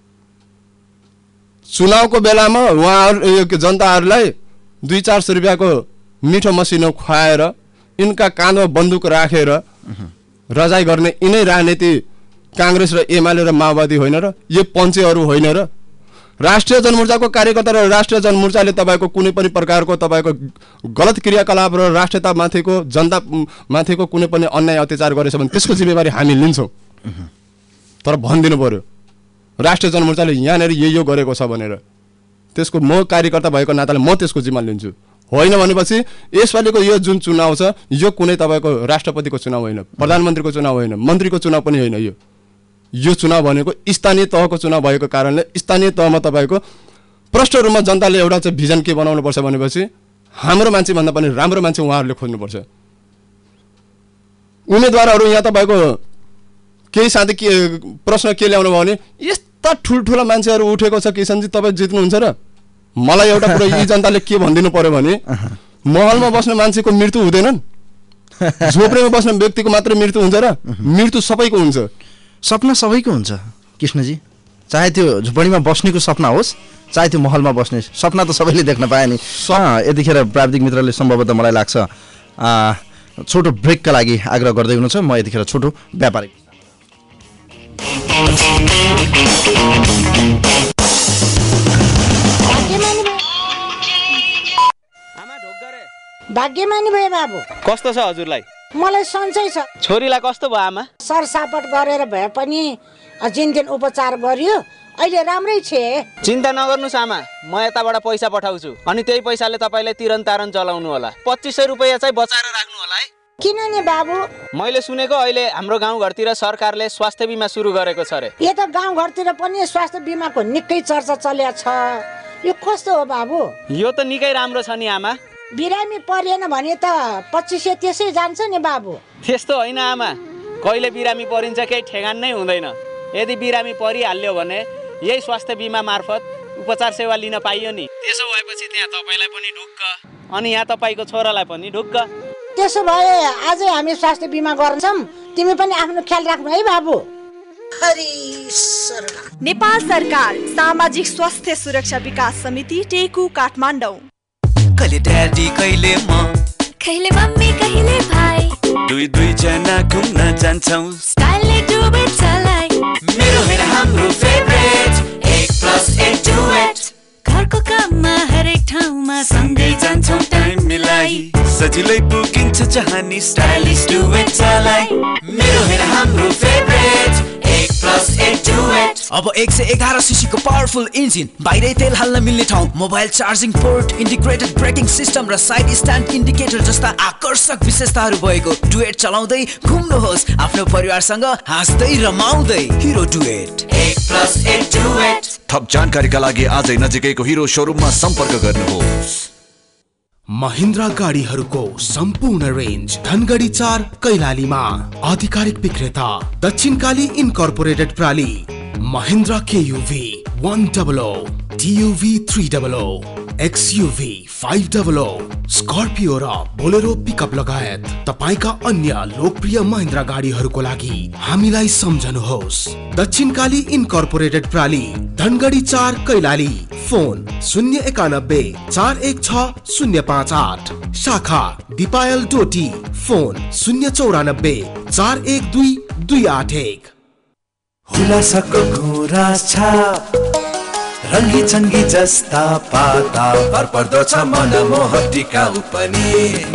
[SPEAKER 12] चुनावको बेलामा उहाँहरू जनताहरूलाई 200-400 रुपियाँको मिठो मसिनो खुवाएर यिनका काँधमा बन्दुक राखेर रजाइ गर्ने यिनै राजनीति काङ्ग्रेस र एमाले र माओवादी होइन र? यो पञ्चेहरू होइन र? राष्ट्रिय जनमोर्चाको कार्यकर्ता र राष्ट्रिय जनमोर्चाले तपाईँको कुनै पनि प्रकारको तपाईँको गलत क्रियाकलाप र राष्ट्रियतामाथिको जनतामाथिको कुनै पनि अन्याय अत्याचार गरेछ भने त्यसको जिम्मेवारी हामी लिन्छौँ। तर भनिदिनु पर्यो राष्ट्रिय जनमोर्चाले यहाँनिर यो गरेको छ भनेर। त्यसको म कार्यकर्ता भएको नाताले म त्यसको जिम्मा लिन्छु। होइन भनेपछि यसपालिको यो जुन चुनाव छ यो कुनै तपाईँको राष्ट्रपतिको चुनाव होइन, प्रधानमन्त्रीको चुनाव होइन, मन्त्रीको चुनाव पनि होइन। यो चुनाव भनेको स्थानीय तहको चुनाव भएको कारणले स्थानीय तहमा तपाईँको प्रष्ट रूपमा जनताले एउटा चाहिँ भिजन के बनाउनुपर्छ भनेपछि हाम्रो मान्छेभन्दा पनि राम्रो मान्छे उहाँहरूले खोज्नुपर्छ। उम्मेदवारहरू यहाँ तपाईँको केही साथी के प्रश्न के ल्याउनु भयो भने यस्ता ठुल्ठुला मान्छेहरू उठेको छ किसनजी तपाईँ जित्नुहुन्छ र? मलाई एउटा कुरा यी जनताले के भनिदिनु पर्यो भने महलमा बस्ने मान्छेको मृत्यु हुँदैनन्, झोपडीमा बस्ने व्यक्तिको मात्रै मृत्यु हुन्छ र? मृत्यु सबैको हुन्छ,
[SPEAKER 3] सपना सबैको हुन्छ कृष्णजी। चाहे त्यो झुपडीमा बस्नेको सपना होस् चाहे त्यो महलमा बस्ने सपना त सबैले देख्न पाए नि। यतिखेर प्राविधिक मित्रले सम्भवतः मलाई लाग्छ छोटो ब्रेकका लागि आग्रह गर्दै हुनुहुन्छ। म यतिखेर छोटो व्यापारिक
[SPEAKER 13] भाग्यमानी भयो बाबु।
[SPEAKER 14] कस्तो छ हजुरलाई?
[SPEAKER 13] मलाई सन्चै छ।
[SPEAKER 14] छोरीलाई कस्तो भयो आमा?
[SPEAKER 13] सरसापट गरेर भए पनि जिनदिन उपचार गरियो, अहिले राम्रै छे।
[SPEAKER 14] चिन्ता नगर्नुस् आमा, म यताबाट पैसा पठाउँछु अनि त्यही पैसाले तपाईँले तिरन तारन चलाउनु होला। 2500 रुपैयाँ चाहिँ बचाएर राख्नु होला है।
[SPEAKER 13] किन नि बाबु?
[SPEAKER 14] मैले सुनेको अहिले हाम्रो गाउँघरतिर सरकारले स्वास्थ्य बिमा सुरु गरेको छ रे।
[SPEAKER 13] यो त गाउँघरतिर पनि स्वास्थ्य बिमाको निकै चर्चा चलेको छ। यो कस्तो हो बाबु?
[SPEAKER 14] यो त निकै राम्रो छ नि आमा।
[SPEAKER 13] बिरामी परिएन भने त 2500 त्यसै जान्छ नि बाबु।
[SPEAKER 14] त्यस्तो होइन आमा, कहिले बिरामी परिन्छ केही ठेगान नै हुँदैन। यदि बिरामी परिहाल्यो भने यही स्वास्थ्य बिमा मार्फत उपचार सेवा लिन पाइयो नि। त्यसो भएपछि त्यहाँ तपाईँलाई पनि ढुक्क अनि यहाँ तपाईँको छोरालाई पनि ढुक्क।
[SPEAKER 13] त्यसो भए आजै हामी स्वास्थ्य बिमा गर्छौँ, तिमी पनि आफ्नो ख्याल राख्नु है बाबु।
[SPEAKER 7] नेपाल सरकार सामाजिक स्वास्थ्य सुरक्षा विकास समिति टेकु काठमाडौँ।
[SPEAKER 15] कहिले ड्याडी कहिले म,
[SPEAKER 16] कहिले मम्मी कहिले भाइ,
[SPEAKER 15] दुई जना घुम्न जान्छौँ
[SPEAKER 16] स्टाइलले डुबे चलाइ।
[SPEAKER 15] मेरो होइन हाम्रो फेभरेट 1+1 डुएट।
[SPEAKER 16] घरको काममा हरेक ठाउँमा
[SPEAKER 15] सँगै जान्छौँ टाइम मिलाई, सजिलै पुगिन्छ जहानी स्टाइलिस डुएट चलाइ। मेरो होइन हाम्रो फेभरेट 1+1 डुएट।
[SPEAKER 17] अब 111 सीसी को पावरफुल इन्जिन, बाहिरै तेल हाल्न मिल्ने ठाउँ, mobile charging port, integrated braking system र साइड स्ट्यान्ड इन्डिकेटर जस्ता आकर्षक विशेषताहरू भएको डुएट चलाउँदै घुम्नुहोस् आफ्नो परिवारसँग हाँस्दै रमाउँदै। Hero duet
[SPEAKER 15] 1+1 duet.
[SPEAKER 6] थप जानकारीका लागि आजै नजिकैको हिरो सोरुममा सम्पर्क गर्नुहोस्।
[SPEAKER 18] महिन्द्रा गाडीहरूको सम्पूर्ण रेन्ज धनगढी 4 कैलालीमा। आधिकारिक विक्रेता दक्षिणकाली इन्कर्पोरेटेड प्राली, Mahindra KUV 100, TUV 300, XUV 500, Scorpio र बोलेरो पिकअप लगायत तपाईका अन्य लोकप्रिय महिन्द्रा गाडीहरूको लागि हामीलाई सम्झनुहोस्। दक्षिणकाली इन्कर्पोरेटेड प्राली, धनगढी 4 कैलाली। फोन 091 416 058। शाखा दिपायल डोटी, फोन 094 412 281।
[SPEAKER 15] हुलासाको घुरा छाप, रङ्गी चङ्गी जस्ता पाता, भरपर्दो छ मनमोहक टिकाउ पनि।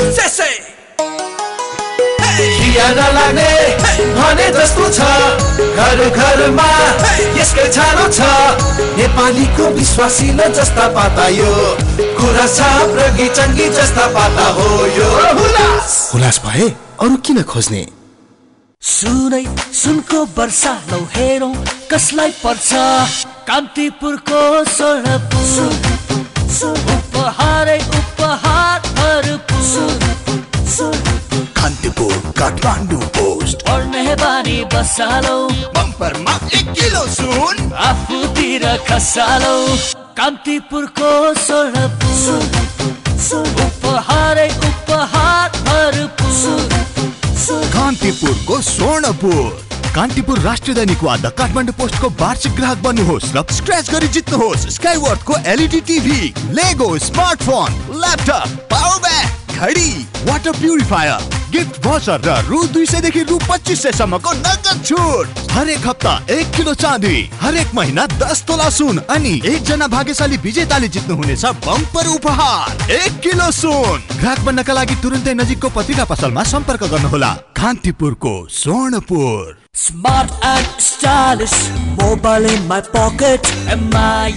[SPEAKER 15] खिया नलाग्ने भने जस्तो छ, घर घरमा यसकै छानो छ। नेपालीको विश्वासिलो जस्ता पाता यो गुराँस छाप, रङ्गी चङ्गी जस्ता पाता हो यो हुलास।
[SPEAKER 18] हुलास भए अरू किन खोज्ने?
[SPEAKER 19] सुनै सुनको वर्षा लौ हेरौँ कसलाई पर्छ, कान्तिपुरको स्वर्णपुर उपहारै उपहार भरपुर।
[SPEAKER 15] कान्तिपुर काठमाडौँ पोस्ट
[SPEAKER 19] पढ्ने बानी बसालौ,
[SPEAKER 15] बम्परमा 1 किलो सुन
[SPEAKER 19] आफूतिर खसालौ। कान्तिपुरको स्वर्णपुर उपहारै उपहार भरपुर
[SPEAKER 20] कान्तिपुरको स्वर्णपुर कान्तिपुर राष्ट्रिय दैनिक वा द काठमाडौँ पोस्टको वार्षिक ग्राहक बन्नुहोस् र स्क्रैच गरी जित्नुहोस् स्काईवर्थको LED TV, Lego smartphone, laptop, power bank, घडी, वाटर प्युरिफायर, गिफ्ट भाउचर र रु 200 देखि रु 2500 सम्मको नगद छुट। हरेक हप्ता 1 किलो चाँदी, हरेक महिना 10 तोला सुन अनि 1 जना भाग्यशाली विजेताले जित्नुहुनेछ बम्पर उपहार 1 किलो सुन। ग्राहक बन्नका लागि तुरुन्तै नजिकको पत्रिका पसलमा सम्पर्क गर्नुहोला। कान्तिपुरको Swarnapur.
[SPEAKER 19] Smart and stylish, mobile in my pocket. MI,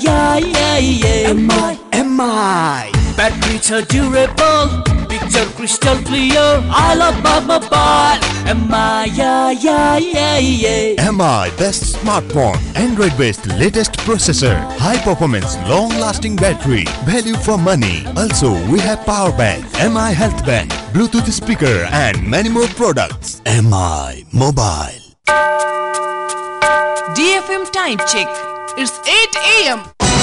[SPEAKER 19] MI. Battery durable, picture crystal clear. I love my mobile. MI,
[SPEAKER 20] MI best smartphone, Android based latest processor, high performance, long lasting battery, value for money. Also we have power bank, MI health bank, Bluetooth speaker and many more products. MI mobile.
[SPEAKER 10] DFM time check. It's 8 a.m.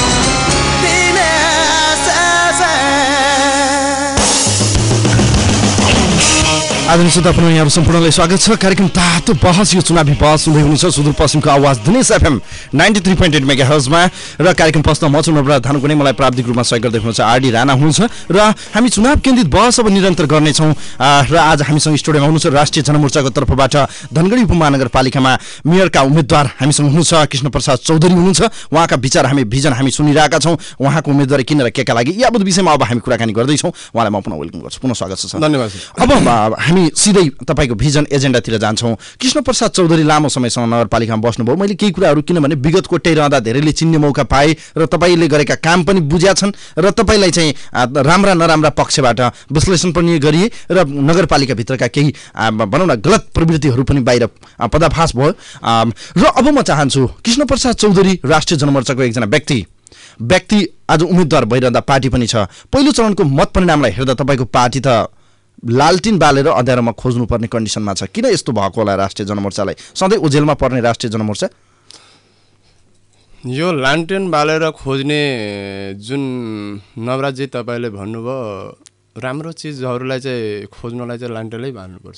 [SPEAKER 3] आदरणीय श्रोता यहाँहरू सम्पूर्णलाई स्वागत छ। कार्यक्रम तातो बहस यो चुनावी बहस हुँदै हुनुहुन्छ सुदूरपश्चिमको आवाज दिनेश एफएम 93.8 मेगाहर्जमा र कार्यक्रम पस्न म चुनाव धानुको नै मलाई प्राविधिक रूपमा सहयोग गर्दै हुनुहुन्छ आरडी राणा हुनुहुन्छ र हामी चुनाव केन्द्रित बहस अब निरन्तर गर्नेछौँ र आज हामीसँग स्टुडियोमा हुनुहुन्छ राष्ट्रिय जनमोर्चाको तर्फबाट धनगढी उपमहानगरपालिकामा मेयरका उम्मेद्वार हामीसँग हुनुहुन्छ कृष्ण प्रसाद चौधरी हुनुहुन्छ। उहाँका विचार भिजन हामी सुनिरहेका छौँ। उहाँको उम्मेदवारी किन र केका लागि यावत विषयमा अब हामी कुराकानी गर्दैछौँ। उहाँलाई म पुनः वेलकम गर्छु, पुनः स्वागत छ सर।
[SPEAKER 12] धन्यवाद।
[SPEAKER 3] अब हामी सिधै तपाईको भिजन एजेन्डातिर जान्छौँ। कृष्ण प्रसाद चौधरी लामो समयसम्म नगरपालिकामा बस्नुभयो। मैले केही कुराहरू किनभने विगत कोट्याइरहँदा धेरैले चिन्ने मौका पाए र तपाईँले गरेका काम पनि बुझ्या छन् र तपाईँलाई चाहिँ राम्रा नराम्रा पक्षबाट विश्लेषण पनि गरिए र नगरपालिकाभित्रका केही भनौँ न गलत प्रवृत्तिहरू पनि बाहिर पर्दाफास भयो। र अब म चाहन्छु कृष्ण प्रसाद चौधरी राष्ट्रिय जनमोर्चाको एकजना व्यक्ति आज उम्मेद्वार भइरहँदा पार्टी पनि छ। पहिलो चरणको मत परिणामलाई हेर्दा तपाईँको पार्टी त लालटिन बालेर अँध्यारोमा खोज्नुपर्ने कन्डिसनमा छ। किन यस्तो भएको होला राष्ट्रिय जनमोर्चालाई? सधैँ ओझेलमा पर्ने राष्ट्रिय जनमोर्चा
[SPEAKER 12] यो लालटिन बालेर खोज्ने जुन नवराजी तपाईँले भन्नुभयो, राम्रो चिजहरूलाई चाहिँ खोज्नलाई चाहिँ लालटिनै बाल्नुपर्छ।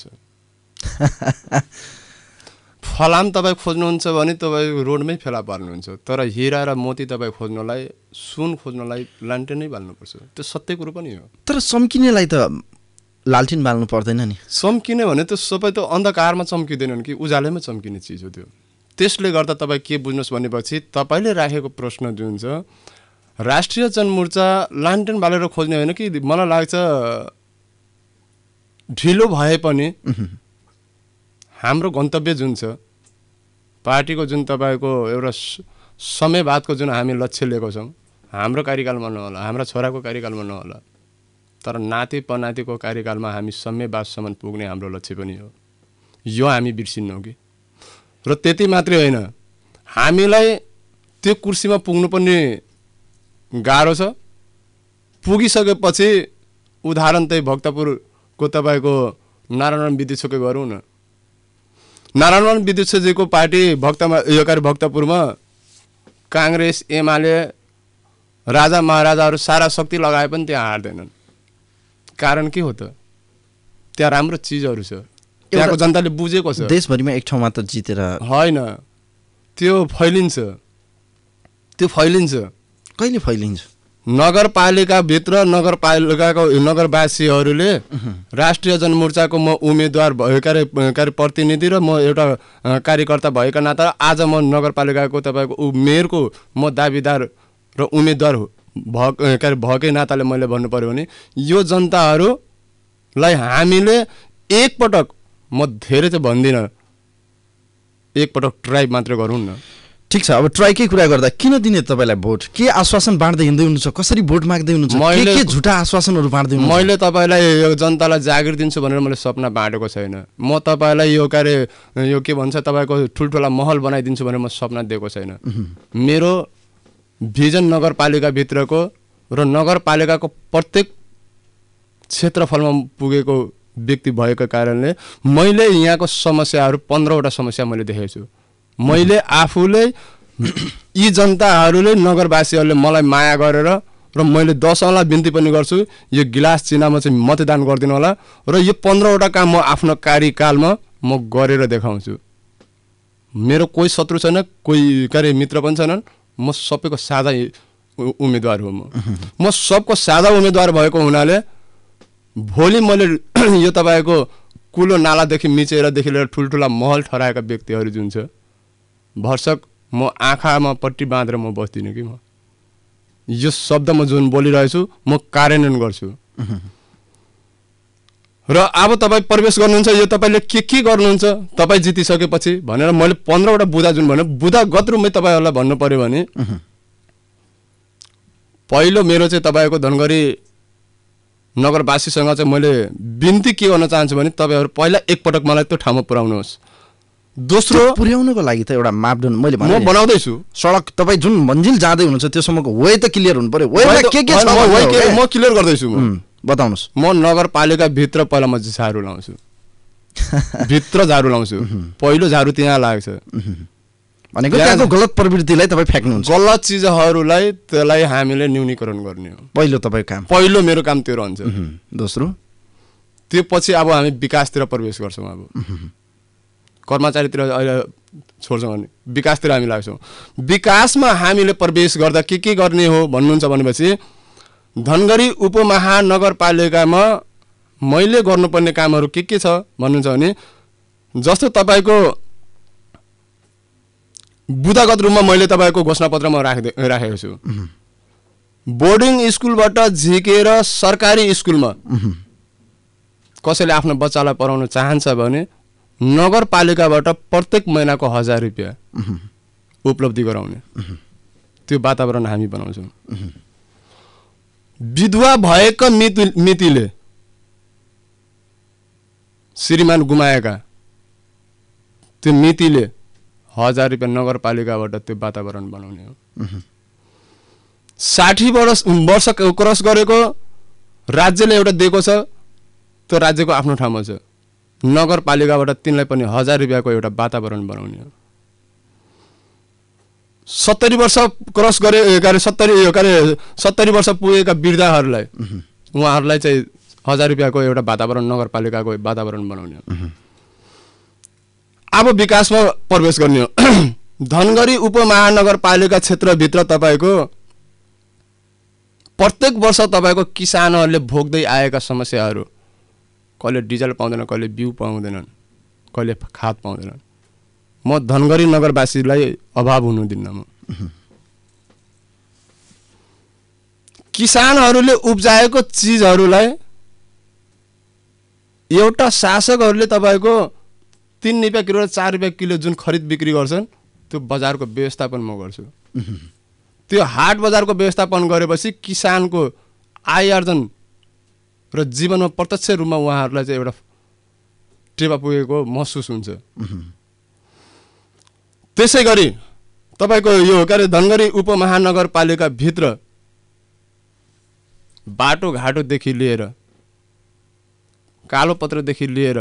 [SPEAKER 12] फलाम तपाईँ खोज्नुहुन्छ भने तपाईँ रोडमै फेला पार्नुहुन्छ, तर हिरा र मोती तपाईँ खोज्नलाई, सुन खोज्नलाई लालटिनै बाल्नुपर्छ। त्यो सत्य कुरो पनि हो। तर
[SPEAKER 3] चम्किनेलाई त लालटिन बाल्नु पर्दैन नि।
[SPEAKER 12] चम्किने भने त सबै त अन्धकारमा चम्किँदैनन् कि उज्यालोमै चम्किने चिज हो त्यो। त्यसले गर्दा तपाईँ के बुझ्नुहोस् भनेपछि तपाईँले राखेको प्रश्न जुन छ राष्ट्रिय जनमोर्चा लालटिन बालेर खोज्ने होइन कि। मलाई लाग्छ ढिलो भए पनि हाम्रो गन्तव्य जुन छ पार्टीको जुन तपाईँको एउटा समयवादको जुन हामी लक्ष्य लिएको छौँ, हाम्रो कार्यकालमा नहोला, हाम्रा छोराको कार्यकालमा नहोला, तर नाति पनातिको कार्यकालमा हामी समयवादसम्म पुग्ने हाम्रो लक्ष्य पनि हो। यो हामी बिर्सिन्नौँ कि। र त्यति मात्रै होइन, हामीलाई त्यो कुर्सीमा पुग्नु पनि गाह्रो छ। पुगिसकेपछि उदाहरण चाहिँ भक्तपुरको तपाईँको नारायण विद्युत छोकै गरौँ न। नारायण विद्युत छोजीको पार्टी भक्तपुरमा काङ्ग्रेस एमाले राजा महाराजाहरू सारा शक्ति लगाए पनि त्यहाँ हार्दैनन्। कारण के हो त? त्यहाँ राम्रो चिजहरू छ, त्यहाँको जनताले बुझेको छ।
[SPEAKER 3] देशभरिमा एक ठाउँमा त जितेर
[SPEAKER 12] होइन, त्यो फैलिन्छ।
[SPEAKER 3] कहिले फैलिन्छ?
[SPEAKER 12] नगरपालिकाभित्र नगरवासीहरूले राष्ट्रिय जनमोर्चाको म उम्मेदवार भएको प्रतिनिधि र म एउटा कार्यकर्ता भएका नाता आज म नगरपालिकाको तपाईँको मेयरको म दाबीदार र उम्मेदवार भएकै नाताले मैले भन्नु पर्यो भने यो जनताहरूलाई हामीले एकपटक, म धेरै चाहिँ भन्दिनँ, एकपटक ट्राई मात्रै गरौँ न।
[SPEAKER 3] ठिक छ। अब ट्राईकै कुरा गर्दा किन दिने तपाईँलाई भोट? के आश्वासन बाँड्दै हिँड्दै हुनुहुन्छ? कसरी भोट माग्दै हुनुहुन्छ? के झुटा आश्वासनहरू बाँड्दै हुनुहुन्छ?
[SPEAKER 12] मैले तपाईँलाई यो जनतालाई जागिर दिन्छु भनेर मैले सपना बाँडेको छैन। म तपाईँलाई यो के भन्छ तपाईँको ठुल्ठुला महल बनाइदिन्छु भनेर म सपना दिएको छैन। मेरो भिजन नगरपालिकाभित्रको र नगरपालिकाको प्रत्येक क्षेत्रफलमा पुगेको व्यक्ति भएको कारणले मैले यहाँको समस्याहरू 15वटा समस्या मैले देखेको छु। मैले आफूले यी जनताहरूले नगरवासीहरूले मलाई माया गरेर र मैले 10 औँला बिन्ती पनि गर्छु यो गिलास चिनामा चाहिँ मतदान गरिदिनु होला र यो 15वटा काम म आफ्नो कार्यकालमा म गरेर देखाउँछु। मेरो कोही शत्रु छैन, कोही कार्य मित्र पनि छैनन्, म सबैको साझा उम्मेदवार हो। म सबको साझा उम्मेदवार भएको हुनाले भोलि मैले यो तपाईँको कुलो नालादेखि मिचेरदेखि लिएर ठुल्ठुला महल ठहराएका व्यक्तिहरू जुन छ भर्सक म आँखामा पट्टी बाँधेर म बस्दिनँ कि म यो शब्द म जुन बोलिरहेछु म कार्यान्वयन गर्छु। र अब तपाईँ प्रवेश गर्नुहुन्छ, यो तपाईँले के गर्नुहुन्छ तपाईँ जितिसकेपछि भनेर मैले 15वटा बुदा जुन भन्यो बुदागत रूपमै तपाईँहरूलाई भन्नु पर्यो भने पहिलो मेरो चाहिँ तपाईँको धनगढी नगरवासीसँग चाहिँ मैले बिन्ती के गर्न चाहन्छु भने तपाईँहरू पहिला एकपटक मलाई त्यो ठाउँमा पुर्याउनुहोस्। दोस्रो
[SPEAKER 3] पुर्याउनको लागि त एउटा मापदण्ड मैले
[SPEAKER 12] म बनाउँदैछु।
[SPEAKER 3] सडक तपाईँ जुन मन्जिल जाँदै हुनुहुन्छ त्यसम्मको वे त क्लियर हुनु पर्यो। वेमा के छ
[SPEAKER 12] म क्लियर गर्दैछु।
[SPEAKER 3] बताउनुहोस्।
[SPEAKER 12] म नगरपालिका भित्र पहिला म झाडु लाउँछु, भित्र झाडु लाउँछु। पहिलो झाडु त्यहाँ लाग्छ
[SPEAKER 3] भनेको त्यहाँको गलत प्रवृत्तिलाई तपाईँ फ्याक्नुहुन्छ।
[SPEAKER 12] गलत चिजहरूलाई त्यसलाई हामीले न्यूनीकरण गर्ने हो
[SPEAKER 3] पहिलो तपाईँको काम।
[SPEAKER 12] पहिलो मेरो काम त्यो रहन्छ।
[SPEAKER 3] दोस्रो
[SPEAKER 12] त्यो पछि अब हामी विकासतिर प्रवेश गर्छौँ। अब कर्मचारीतिर अहिले छोड्छौँ भने विकासतिर हामी लाग्छौँ। विकासमा हामीले प्रवेश गर्दा के गर्ने हो भन्नुहुन्छ भनेपछि धनगढी उपमहानगरपालिकामा मैले गर्नुपर्ने कामहरू के छ भन्नुहुन्छ भने जस्तो तपाईँको बुदागत रूपमा मैले तपाईँको घोषणापत्रमा राखेको छु। बोर्डिङ स्कुलबाट झिकेर सरकारी स्कुलमा कसैले आफ्नो बच्चालाई पढाउन चाहन्छ भने नगरपालिकाबाट प्रत्येक महिनाको 1000 रुपियाँ उपलब्धि गराउने त्यो वातावरण हामी बनाउँछौँ। विधवा भएका मितिले श्रीमान गुमाएका त्यो मितिले 1000 रुपियाँ नगरपालिकाबाट त्यो वातावरण बनाउने हो। 60 वर्ष क्रस गरेको राज्यले एउटा दिएको छ, त्यो राज्यको आफ्नो ठाउँमा छ। नगरपालिकाबाट तिनलाई पनि 1000 रुपियाँको एउटा वातावरण बनाउने हो। 70 वर्ष क्रस गरे 70 वर्ष पुगेका वृद्धहरूलाई उहाँहरूलाई चाहिँ 1000 रुपियाँको एउटा वातावरण नगरपालिकाको वातावरण बनाउने हो। अब विकासमा प्रवेश गर्ने हो। धनगढी उपमहानगरपालिका क्षेत्रभित्र तपाईँको प्रत्येक वर्ष तपाईँको किसानहरूले भोग्दै आएका समस्याहरू, कहिले डिजल पाउँदैन, कहिले बिउ पाउँदैनन्, कहिले खाद पाउँदैनन्। म धनगढी नगरवासीलाई अभाव हुनु दिन्न। म किसानहरूले उब्जाएको चिजहरूलाई एउटा शासकहरूले तपाईँको 3 रुपियाँ किलो र 4 रुपियाँ किलो जुन खरिद बिक्री गर्छन् त्यो बजारको व्यवस्थापन म गर्छु। त्यो हाट बजारको व्यवस्थापन गरेपछि किसानको आय आर्जन र जीवनमा प्रत्यक्ष रूपमा उहाँहरूलाई चाहिँ एउटा टेवा पुगेको महसुस हुन्छ। त्यसै गरी तपाईँको यो धनगढी उपमहानगरपालिका भित्र बाटोघाटोदेखि लिएर कालोपत्रदेखि लिएर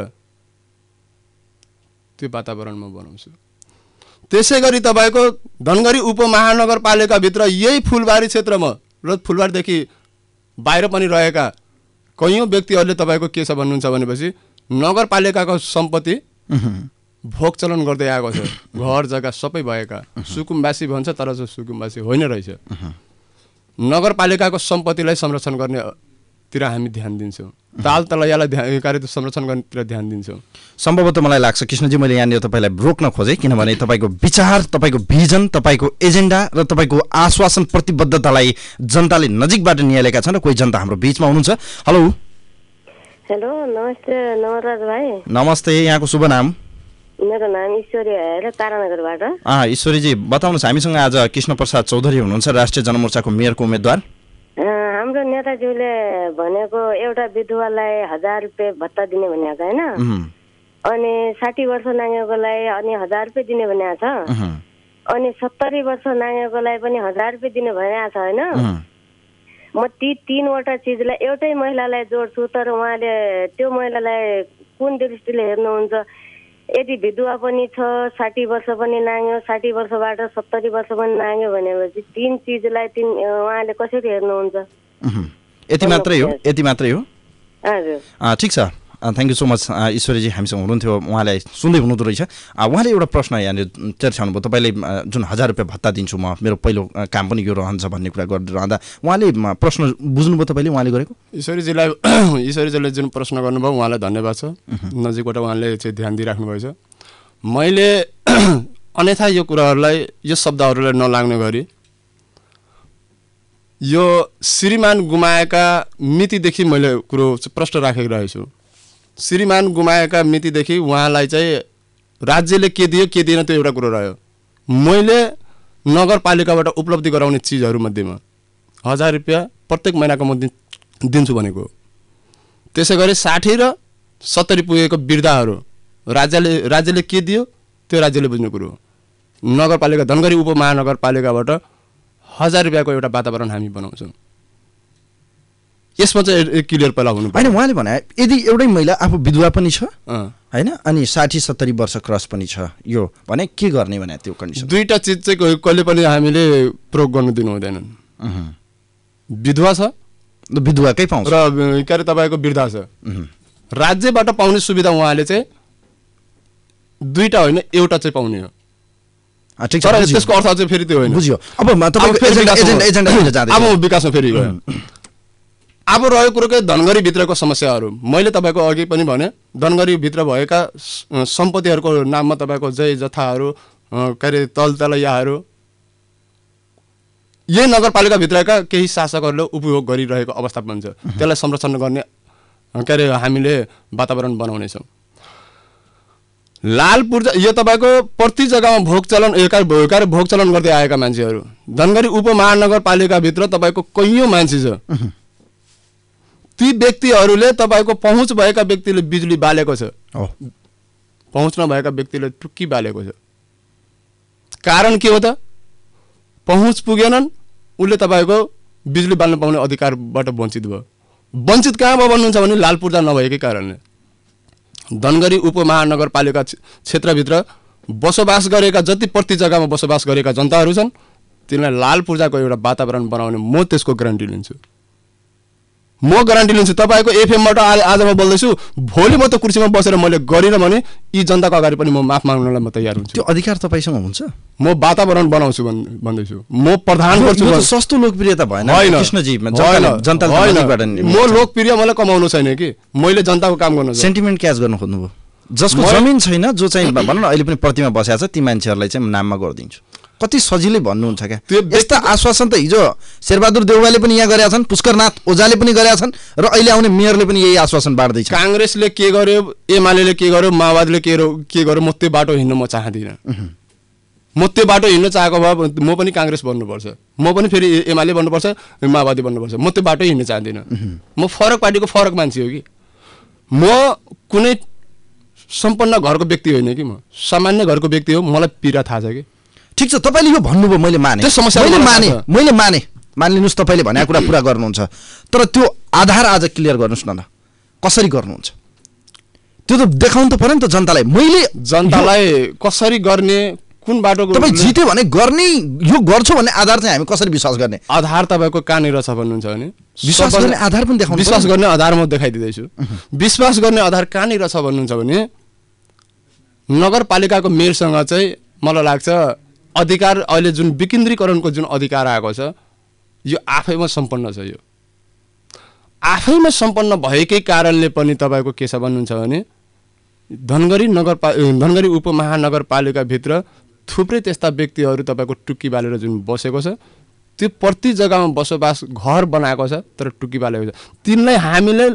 [SPEAKER 12] त्यो वातावरणमा बनाउँछु। त्यसै गरी तपाईँको धनगढी उपमहानगरपालिकाभित्र यही फुलबारी क्षेत्रमा र फुलबारीदेखि बाहिर पनि रहेका कयौँ व्यक्तिहरूले तपाईँको के छ भन्नुहुन्छ भनेपछि नगरपालिकाको सम्पत्ति भोग चलन गर्दै आएको छ। घर जग्गा सबै भएका सुकुम्बासी भन्छ तर चाहिँ सुकुम्बासी होइन रहेछ। नगरपालिकाको सम्पत्तिलाई संरक्षण गर्नेतिर हामी ध्यान दिन्छौँ। ताल तलैयालाई कार्य संरक्षण गर्नेतिर ध्यान दिन्छौँ।
[SPEAKER 3] सम्भवतः मलाई लाग्छ कृष्णजी मैले यहाँनिर तपाईँलाई रोक्न खोजेँ किनभने तपाईँको विचार, तपाईँको भिजन, तपाईँको एजेन्डा र तपाईँको आश्वासन प्रतिबद्धतालाई जनताले नजिकबाट निहालेका छन् र कोही जनता हाम्रो बिचमा हुनुहुन्छ। हेलो
[SPEAKER 21] हेलो, नमस्ते नवराज भाइ।
[SPEAKER 3] नमस्ते, यहाँको शुभ नाम?
[SPEAKER 21] मेरो नाम ईश्वरी हो, तारानगरबाट।
[SPEAKER 3] ईश्वरीजी बताउनुहोस्, हामीसँग आज कृष्ण प्रसाद चौधरी हुनुहुन्छ, राष्ट्रिय जनमोर्चाको मेयरको उम्मेदवार।
[SPEAKER 21] हाम्रो नेताज्यूले भनेको एउटा विधवालाई 1000 रुपियाँ भत्ता दिने भनेको होइन, अनि 60 वर्ष नागेकोलाई अनि 1000 रुपियाँ दिने भनेको छ, अनि 70 वर्ष नागेकोलाई पनि 1000 रुपियाँ दिने भनेको छ होइन। म ती 3वटा चिजलाई एउटै महिलालाई जोड्छु, तर उहाँले त्यो महिलालाई कुन दृष्टिले हेर्नुहुन्छ यदि विधवा पनि छ, 60 वर्ष पनि नाग्यो, 60 वर्षबाट 70 वर्ष पनि नाग्यो भनेपछि तीन चिजलाई उहाँले कसरी हेर्नुहुन्छ?
[SPEAKER 3] यति मात्रै हो?
[SPEAKER 21] हजुर।
[SPEAKER 3] ठिक छ, थ्याङ्क यू सो मच। ईश्वरीजी हामीसँग हुनुहुन्थ्यो, उहाँलाई सुन्दै हुनुहुँदो रहेछ। उहाँले एउटा प्रश्न यहाँनिर चर्चाउनु भयो, तपाईँले जुन 1000 रुपियाँ भत्ता दिन्छु म, मेरो पहिलो काम पनि यो रहन्छ भन्ने कुरा गरिरहँदा उहाँले प्रश्न बुझ्नुभयो तपाईँले उहाँले गरेको?
[SPEAKER 12] ईश्वरीजीले जुन प्रश्न गर्नुभयो उहाँलाई धन्यवाद छ। नजिकबाट उहाँले चाहिँ ध्यान दिइराख्नु भएछ। मैले अन्यथा यो कुराहरूलाई, यो शब्दहरूलाई नलाग्ने गरी यो श्रीमान गुमाएका मितिदेखि मैले कुरो प्रश्न राखेको रहेछु। श्रीमान गुमाएका मितिदेखि उहाँलाई चाहिँ राज्यले के दियो के दिएन त्यो एउटा कुरो रह्यो। मैले नगरपालिकाबाट उपलब्धि गराउने चिजहरूमध्येमा 1000 रुपियाँ प्रत्येक महिनाको म दिन्छु भनेको। त्यसै गरी 60 र 70 पुगेको वृद्धाहरू राज्यले के दियो त्यो राज्यले बुझ्ने कुरो। नगरपालिका धनगढी उपमहानगरपालिकाबाट 1000 रुपियाँको एउटा वातावरण हामी बनाउँछौँ। यसमा चाहिँ क्लियर पहिला हुनु
[SPEAKER 3] होइन। उहाँले भने यदि एउटै महिला आफू विधवा पनि छ होइन अनि 60-70 वर्ष क्रस पनि छ, यो भने के गर्ने भने त्यो कन्डिसन?
[SPEAKER 12] दुईटा चिज चाहिँ कहिले पनि हामीले प्रयोग गर्नु दिनु हुँदैन। विधवा छ,
[SPEAKER 3] विधवाकै पाउँछ,
[SPEAKER 12] र के अरे तपाईँको वृद्धा छ। राज्यबाट पाउने सुविधा उहाँले चाहिँ दुईटा होइन एउटा चाहिँ पाउने हो।
[SPEAKER 3] ठिक छ,
[SPEAKER 12] त्यसको अर्थ चाहिँ फेरि त्यो होइन।
[SPEAKER 3] बुझ्यो। अब
[SPEAKER 12] विकासमा फेरि गयो। अब रह्यो कुरो के धनगढी भित्रको समस्याहरू। मैले तपाईँको अघि पनि भने धनगढी भित्र भएका सम्पत्तिहरूको नाममा तपाईँको जय जथाहरू, के अरे तलतलैयाहरू, यही नगरपालिकाभित्रका केही शासकहरूले उपयोग गरिरहेको अवस्था बन्छ। त्यसलाई संरक्षण गर्ने के अरे हामीले वातावरण बनाउनेछौँ। लाल पूर्जा यो तपाईँको प्रति जग्गामा भोग चलन गर्दै आएका मान्छेहरू। धनगढी उपमहानगरपालिकाभित्र तपाईँको कैयौँ मान्छे छ। ती व्यक्तिहरूले तपाईँको पहुँच भएका व्यक्तिले बिजुली बालेको छ, पहुँच नभएका व्यक्तिले टुक्की बालेको छ। कारण के हो त? पहुँच पुगेनन्, उसले तपाईँको बिजुली बाल्न पाउने अधिकारबाट वञ्चित भयो। वञ्चित कहाँबाट भन्नुहुन्छ भने लाल पूर्जा नभएकै कारणले। धनगढी उपमहानगरपालिका क्षेत्रभित्र बसोबास गरेका जति प्रति जग्गामा बसोबास गरेका जनताहरू छन् तिनीलाई लाल पूर्जाको एउटा वातावरण बनाउने म त्यसको ग्यारेन्टी लिन्छु। तपाईँको एफएमबाट आज म बोल्दैछु, भोलि म त कुर्सीमा बसेर मैले गरिनँ भने यी जनताको अगाडि पनि म माफ माग्नलाई म तयार हुन्छु।
[SPEAKER 3] त्यो अधिकार तपाईँसँग हुन्छ।
[SPEAKER 12] म वातावरण बनाउँछु भन्दैछु। म प्रधान गर्छु।
[SPEAKER 3] सस्तो लोकप्रियता भएन कृष्णजी,
[SPEAKER 12] म लोकप्रिय मलाई कमाउनु छैन कि मैले जनताको काम गर्नु।
[SPEAKER 3] सेन्टिमेन्ट क्याच गर्नु खोज्नुभयो। जसको जमिन छैन, जो चाहिँ भनौँ न अहिले पनि प्रतिमा बसेको छ, ती मान्छेहरूलाई चाहिँ नाममा गरिदिन्छु। कति सजिलै भन्नुहुन्छ क्या। यस्ता आश्वासन त हिजो शेरबहादुर देउवाले पनि यहाँ गरेका छन्, पुष्करनाथ ओझाले पनि गरेका छन्, र अहिले आउने मेयरले पनि यही आश्वासन बाँड्दैछ।
[SPEAKER 12] काङ्ग्रेसले के गर्यो, एमाले के गर्यो, माओवादीले के गर्यो, म त्यो बाटो हिँड्न म चाहदिनँ। म त्यो बाटो हिँड्न चाहेको भए म पनि काङ्ग्रेस बन्नुपर्छ, म पनि फेरि एमाले बन्नुपर्छ, माओवादी बन्नुपर्छ। म त्यो बाटो हिँड्न चाहदिनँ। म फरक पार्टीको फरक मान्छे हो कि। म कुनै सम्पन्न घरको व्यक्ति होइन कि, म सामान्य घरको व्यक्ति हो। मलाई पीडा थाहा छ कि।
[SPEAKER 3] ठिक छ, तपाईँले यो भन्नुभयो, मैले माने, मानिलिनुहोस् तपाईँले भनेको कुरा पुरा गर्नुहुन्छ, तर त्यो आधार आज क्लियर गर्नुहोस् न, कसरी गर्नुहुन्छ त्यो त देखाउनु त पर्यो नि त जनतालाई। मैले
[SPEAKER 12] जनतालाई कसरी गर्ने, कुन बाटो
[SPEAKER 3] तपाईँ जित्यो भने गर्ने, यो गर्छु भन्ने आधार चाहिँ हामी कसरी विश्वास गर्ने?
[SPEAKER 12] आधार तपाईँको कहाँनिर छ भन्नुहुन्छ भने
[SPEAKER 3] विश्वास गर्ने आधार पनि देखाउनु।
[SPEAKER 12] विश्वास गर्ने आधार म देखाइदिँदैछु। विश्वास गर्ने आधार कहाँनिर छ भन्नुहुन्छ भने नगरपालिकाको मेयरसँग चाहिँ मलाई लाग्छ अधिकार, अहिले जुन विकेन्द्रीकरणको जुन अधिकार आएको छ यो आफैमा सम्पन्न छ। यो आफैमा सम्पन्न भएकै कारणले पनि तपाईँको के छ भन्नुहुन्छ भने धनगढी उपमहानगरपालिकाभित्र थुप्रै त्यस्ता व्यक्तिहरू तपाईँको टुक्की बालेर जुन बसेको छ, त्यो प्रति जग्गामा बसोबास घर बनाएको छ तर टुक्की बालेको छ। तिनलाई हामीले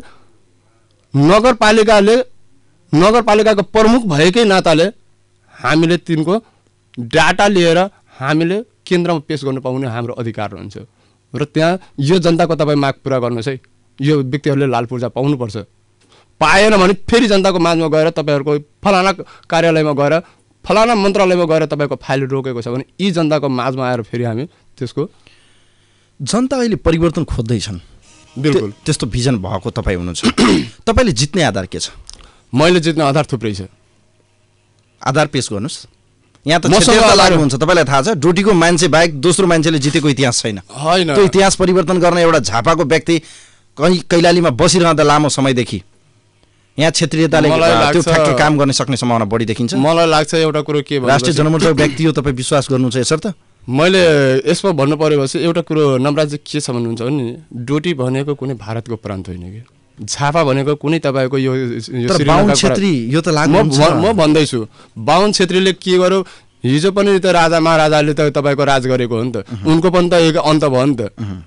[SPEAKER 12] नगरपालिकाको प्रमुख भएकै नाताले हामीले तिनको डाटा लिएर हामीले केन्द्रमा पेश गर्नु पाउने हाम्रो अधिकार रहन्छ। र त्यहाँ यो जनताको तपाईँ माग पुरा गर्नुहोस् है, यो व्यक्तिहरूले लाल पूर्जा पाउनुपर्छ। पाएन भने फेरि जनताको माझमा गएर तपाईँहरूको फलाना कार्यालयमा गएर, फलाना मन्त्रालयमा गएर तपाईँको फाइल रोकेको छ भने यी जनताको माझमा आएर फेरि हामी त्यसको।
[SPEAKER 3] जनता अहिले परिवर्तन खोज्दैछन्,
[SPEAKER 12] बिल्कुल
[SPEAKER 3] त्यस्तो भिजन भएको तपाईँ हुनुहुन्छ। तपाईँले जित्ने आधार के छ?
[SPEAKER 12] मैले जित्ने आधार थुप्रै छ।
[SPEAKER 3] आधार पेश गर्नुस्। यहाँ त क्षेत्रीयता लागू हुन्छ। तपाईँलाई थाहा छ डोटीको मान्छे बाहेक दोस्रो मान्छेले जितेको इतिहास छैन। त्यो इतिहास परिवर्तन गर्न एउटा झापाको व्यक्ति कैलालीमा बसिरहँदा लामो समयदेखि यहाँ क्षेत्रीयताले त्यो फ्याक्ट्री काम गर्न सक्ने सम्भावना बढी देखिन्छ।
[SPEAKER 12] मलाई लाग्छ एउटा कुरो के
[SPEAKER 3] राष्ट्रिय जनमोर्चाको व्यक्ति हो, तपाईँ विश्वास गर्नुहुन्छ यसर्थ?
[SPEAKER 12] मैले यसमा भन्नु परेपछि एउटा कुरो नम्राजी के छ भन्नुहुन्छ भने डोटी भनेको कुनै भारतको प्रान्त होइन कि झापा भनेको कुनै तपाईँको यो
[SPEAKER 3] बाहुन क्षेत्री यो त लागु हुन्छ।
[SPEAKER 12] म भन्दैछु बाहुन क्षेत्रीले के गर्यो हिजो पनि त राजा महाराजाले त तपाईँको राज गरेको हो नि त, उनको पनि त एक अन्त भयो नि त।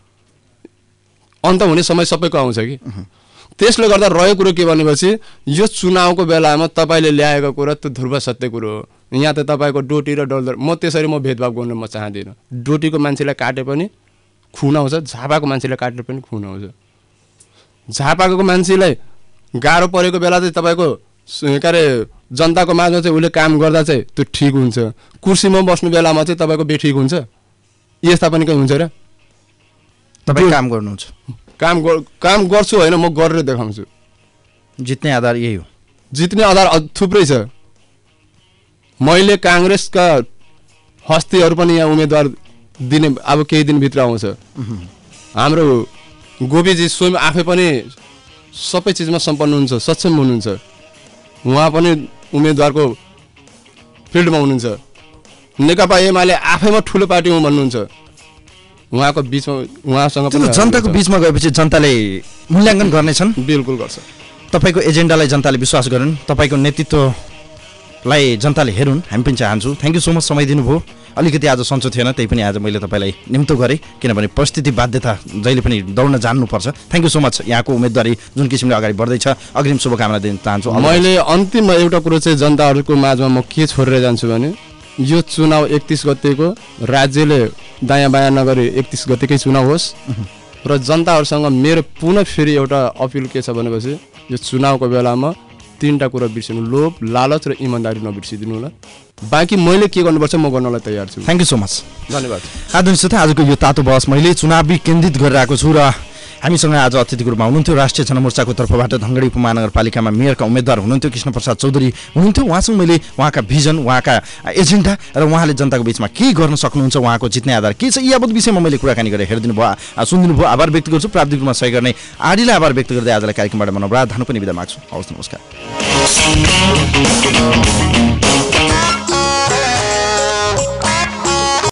[SPEAKER 12] अन्त हुने समय सबैको आउँछ कि त्यसले गर्दा रहेको कुरो के भनेपछि यो चुनावको बेलामा तपाईँले ल्याएको कुरा त्यो ध्रुव सत्य कुरो हो। यहाँ त तपाईँको डोटी र डलदर म त्यसरी म भेदभाव गर्न म चाहदिनँ। डोटीको मान्छेलाई काटे पनि खुन आउँछ, झापाको मान्छेलाई काटे पनि खुन आउँछ। झापाको मान्छेलाई गाह्रो परेको बेला चाहिँ तपाईँको के अरे जनताको माझमा चाहिँ उसले काम गर्दा चाहिँ त्यो ठिक हुन्छ, कुर्सीमा बस्नु बेलामा चाहिँ तपाईँको बेठिक हुन्छ, यस्ता पनि कहीँ हुन्छ र?
[SPEAKER 3] तपाईँ काम गर्नुहुन्छ?
[SPEAKER 12] काम गर्छु होइन, म गरेर देखाउँछु।
[SPEAKER 3] जित्ने आधार यही हो?
[SPEAKER 12] जित्ने आधार थुप्रै छ। मैले काङ्ग्रेसका हस्तीहरू पनि यहाँ उम्मेदवार दिने अब केही दिनभित्र आउँछ। हाम्रो गोपीजी स्वयं आफै पनि सबै चिजमा सम्पन्न हुनुहुन्छ, सक्षम हुनुहुन्छ, उहाँ पनि उम्मेदवारको फिल्डमा हुनुहुन्छ। नेकपा एमाले आफैमा ठुलो पार्टी हो भन्नुहुन्छ, उहाँको बिचमा उहाँसँग पनि
[SPEAKER 3] जनताको बिचमा गएपछि जनताले मूल्याङ्कन गर्नेछन्।
[SPEAKER 12] बिल्कुल गर्छ।
[SPEAKER 3] तपाईँको एजेन्डालाई जनताले विश्वास गरून्, तपाईँको नेतृत्वलाई जनताले हेरुन्, हामी पनि चाहन्छौँ। थ्याङ्क यू सो मच समय दिनुभयो। अलिकति आज सन्चो थिएन, त्यही पनि आज मैले तपाईँलाई निम्तो गरेँ, किनभने परिस्थिति बाध्यता जहिले पनि दौड्न जान्नुपर्छ। Thank you so much. यहाँको उम्मेदवारी जुन किसिमले अगाडि बढ्दैछ अग्रिम शुभकामना दिन चाहन्छु।
[SPEAKER 12] मैले अन्तिममा एउटा कुरो चाहिँ जनताहरूको माझमा म के छोडेर जान्छु भने यो चुनाव 31 गतेको राज्यले दायाँ बायाँ नगरी 31 गतेकै चुनाव होस् र जनताहरूसँग मेरो पुनः फेरि एउटा अपिल के छ भनेपछि यो चुनावको बेलामा 3टा कुरा बिर्सिनु, लोभ, लालच र इमान्दारी नबिर्सिदिनु होला। बाँकी मैले के गर्नुपर्छ म गर्नलाई तयार छु।
[SPEAKER 3] Thank you so much.
[SPEAKER 12] धन्यवाद।
[SPEAKER 3] आदरणीय श्रोता, आजको यो तातो बहस मैले चुनावी केन्द्रित गरिरहेको छु र हामीसँग आज अतिथिको रूपमा हुनुहुन्थ्यो राष्ट्रिय जनमोर्चाको तर्फबाट धनगढी उपमहानगरपालिकामा मेयरका उम्मेदवार हुनुहुन्थ्यो कृष्ण प्रसाद चौधरी हुनुहुन्थ्यो। उहाँसँग मैले उहाँका भिजन, उहाँका एजेन्डा र उहाँले जनताको बिचमा के गर्न सक्नुहुन्छ, उहाँको जित्ने आधार के छ, यी यावत विषयमा मैले कुराकानी गरेर हेरिदिनु भयो, सुनिदिनु भयो। आभार व्यक्त गर्छु। प्राविधिक रूपमा सहयोग गर्ने आडीलाई आभार व्यक्त गर्दै आजलाई कार्यक्रमबाट मनोबराध धानु पनि बिदा माग्छु। हवस्, नमस्कार।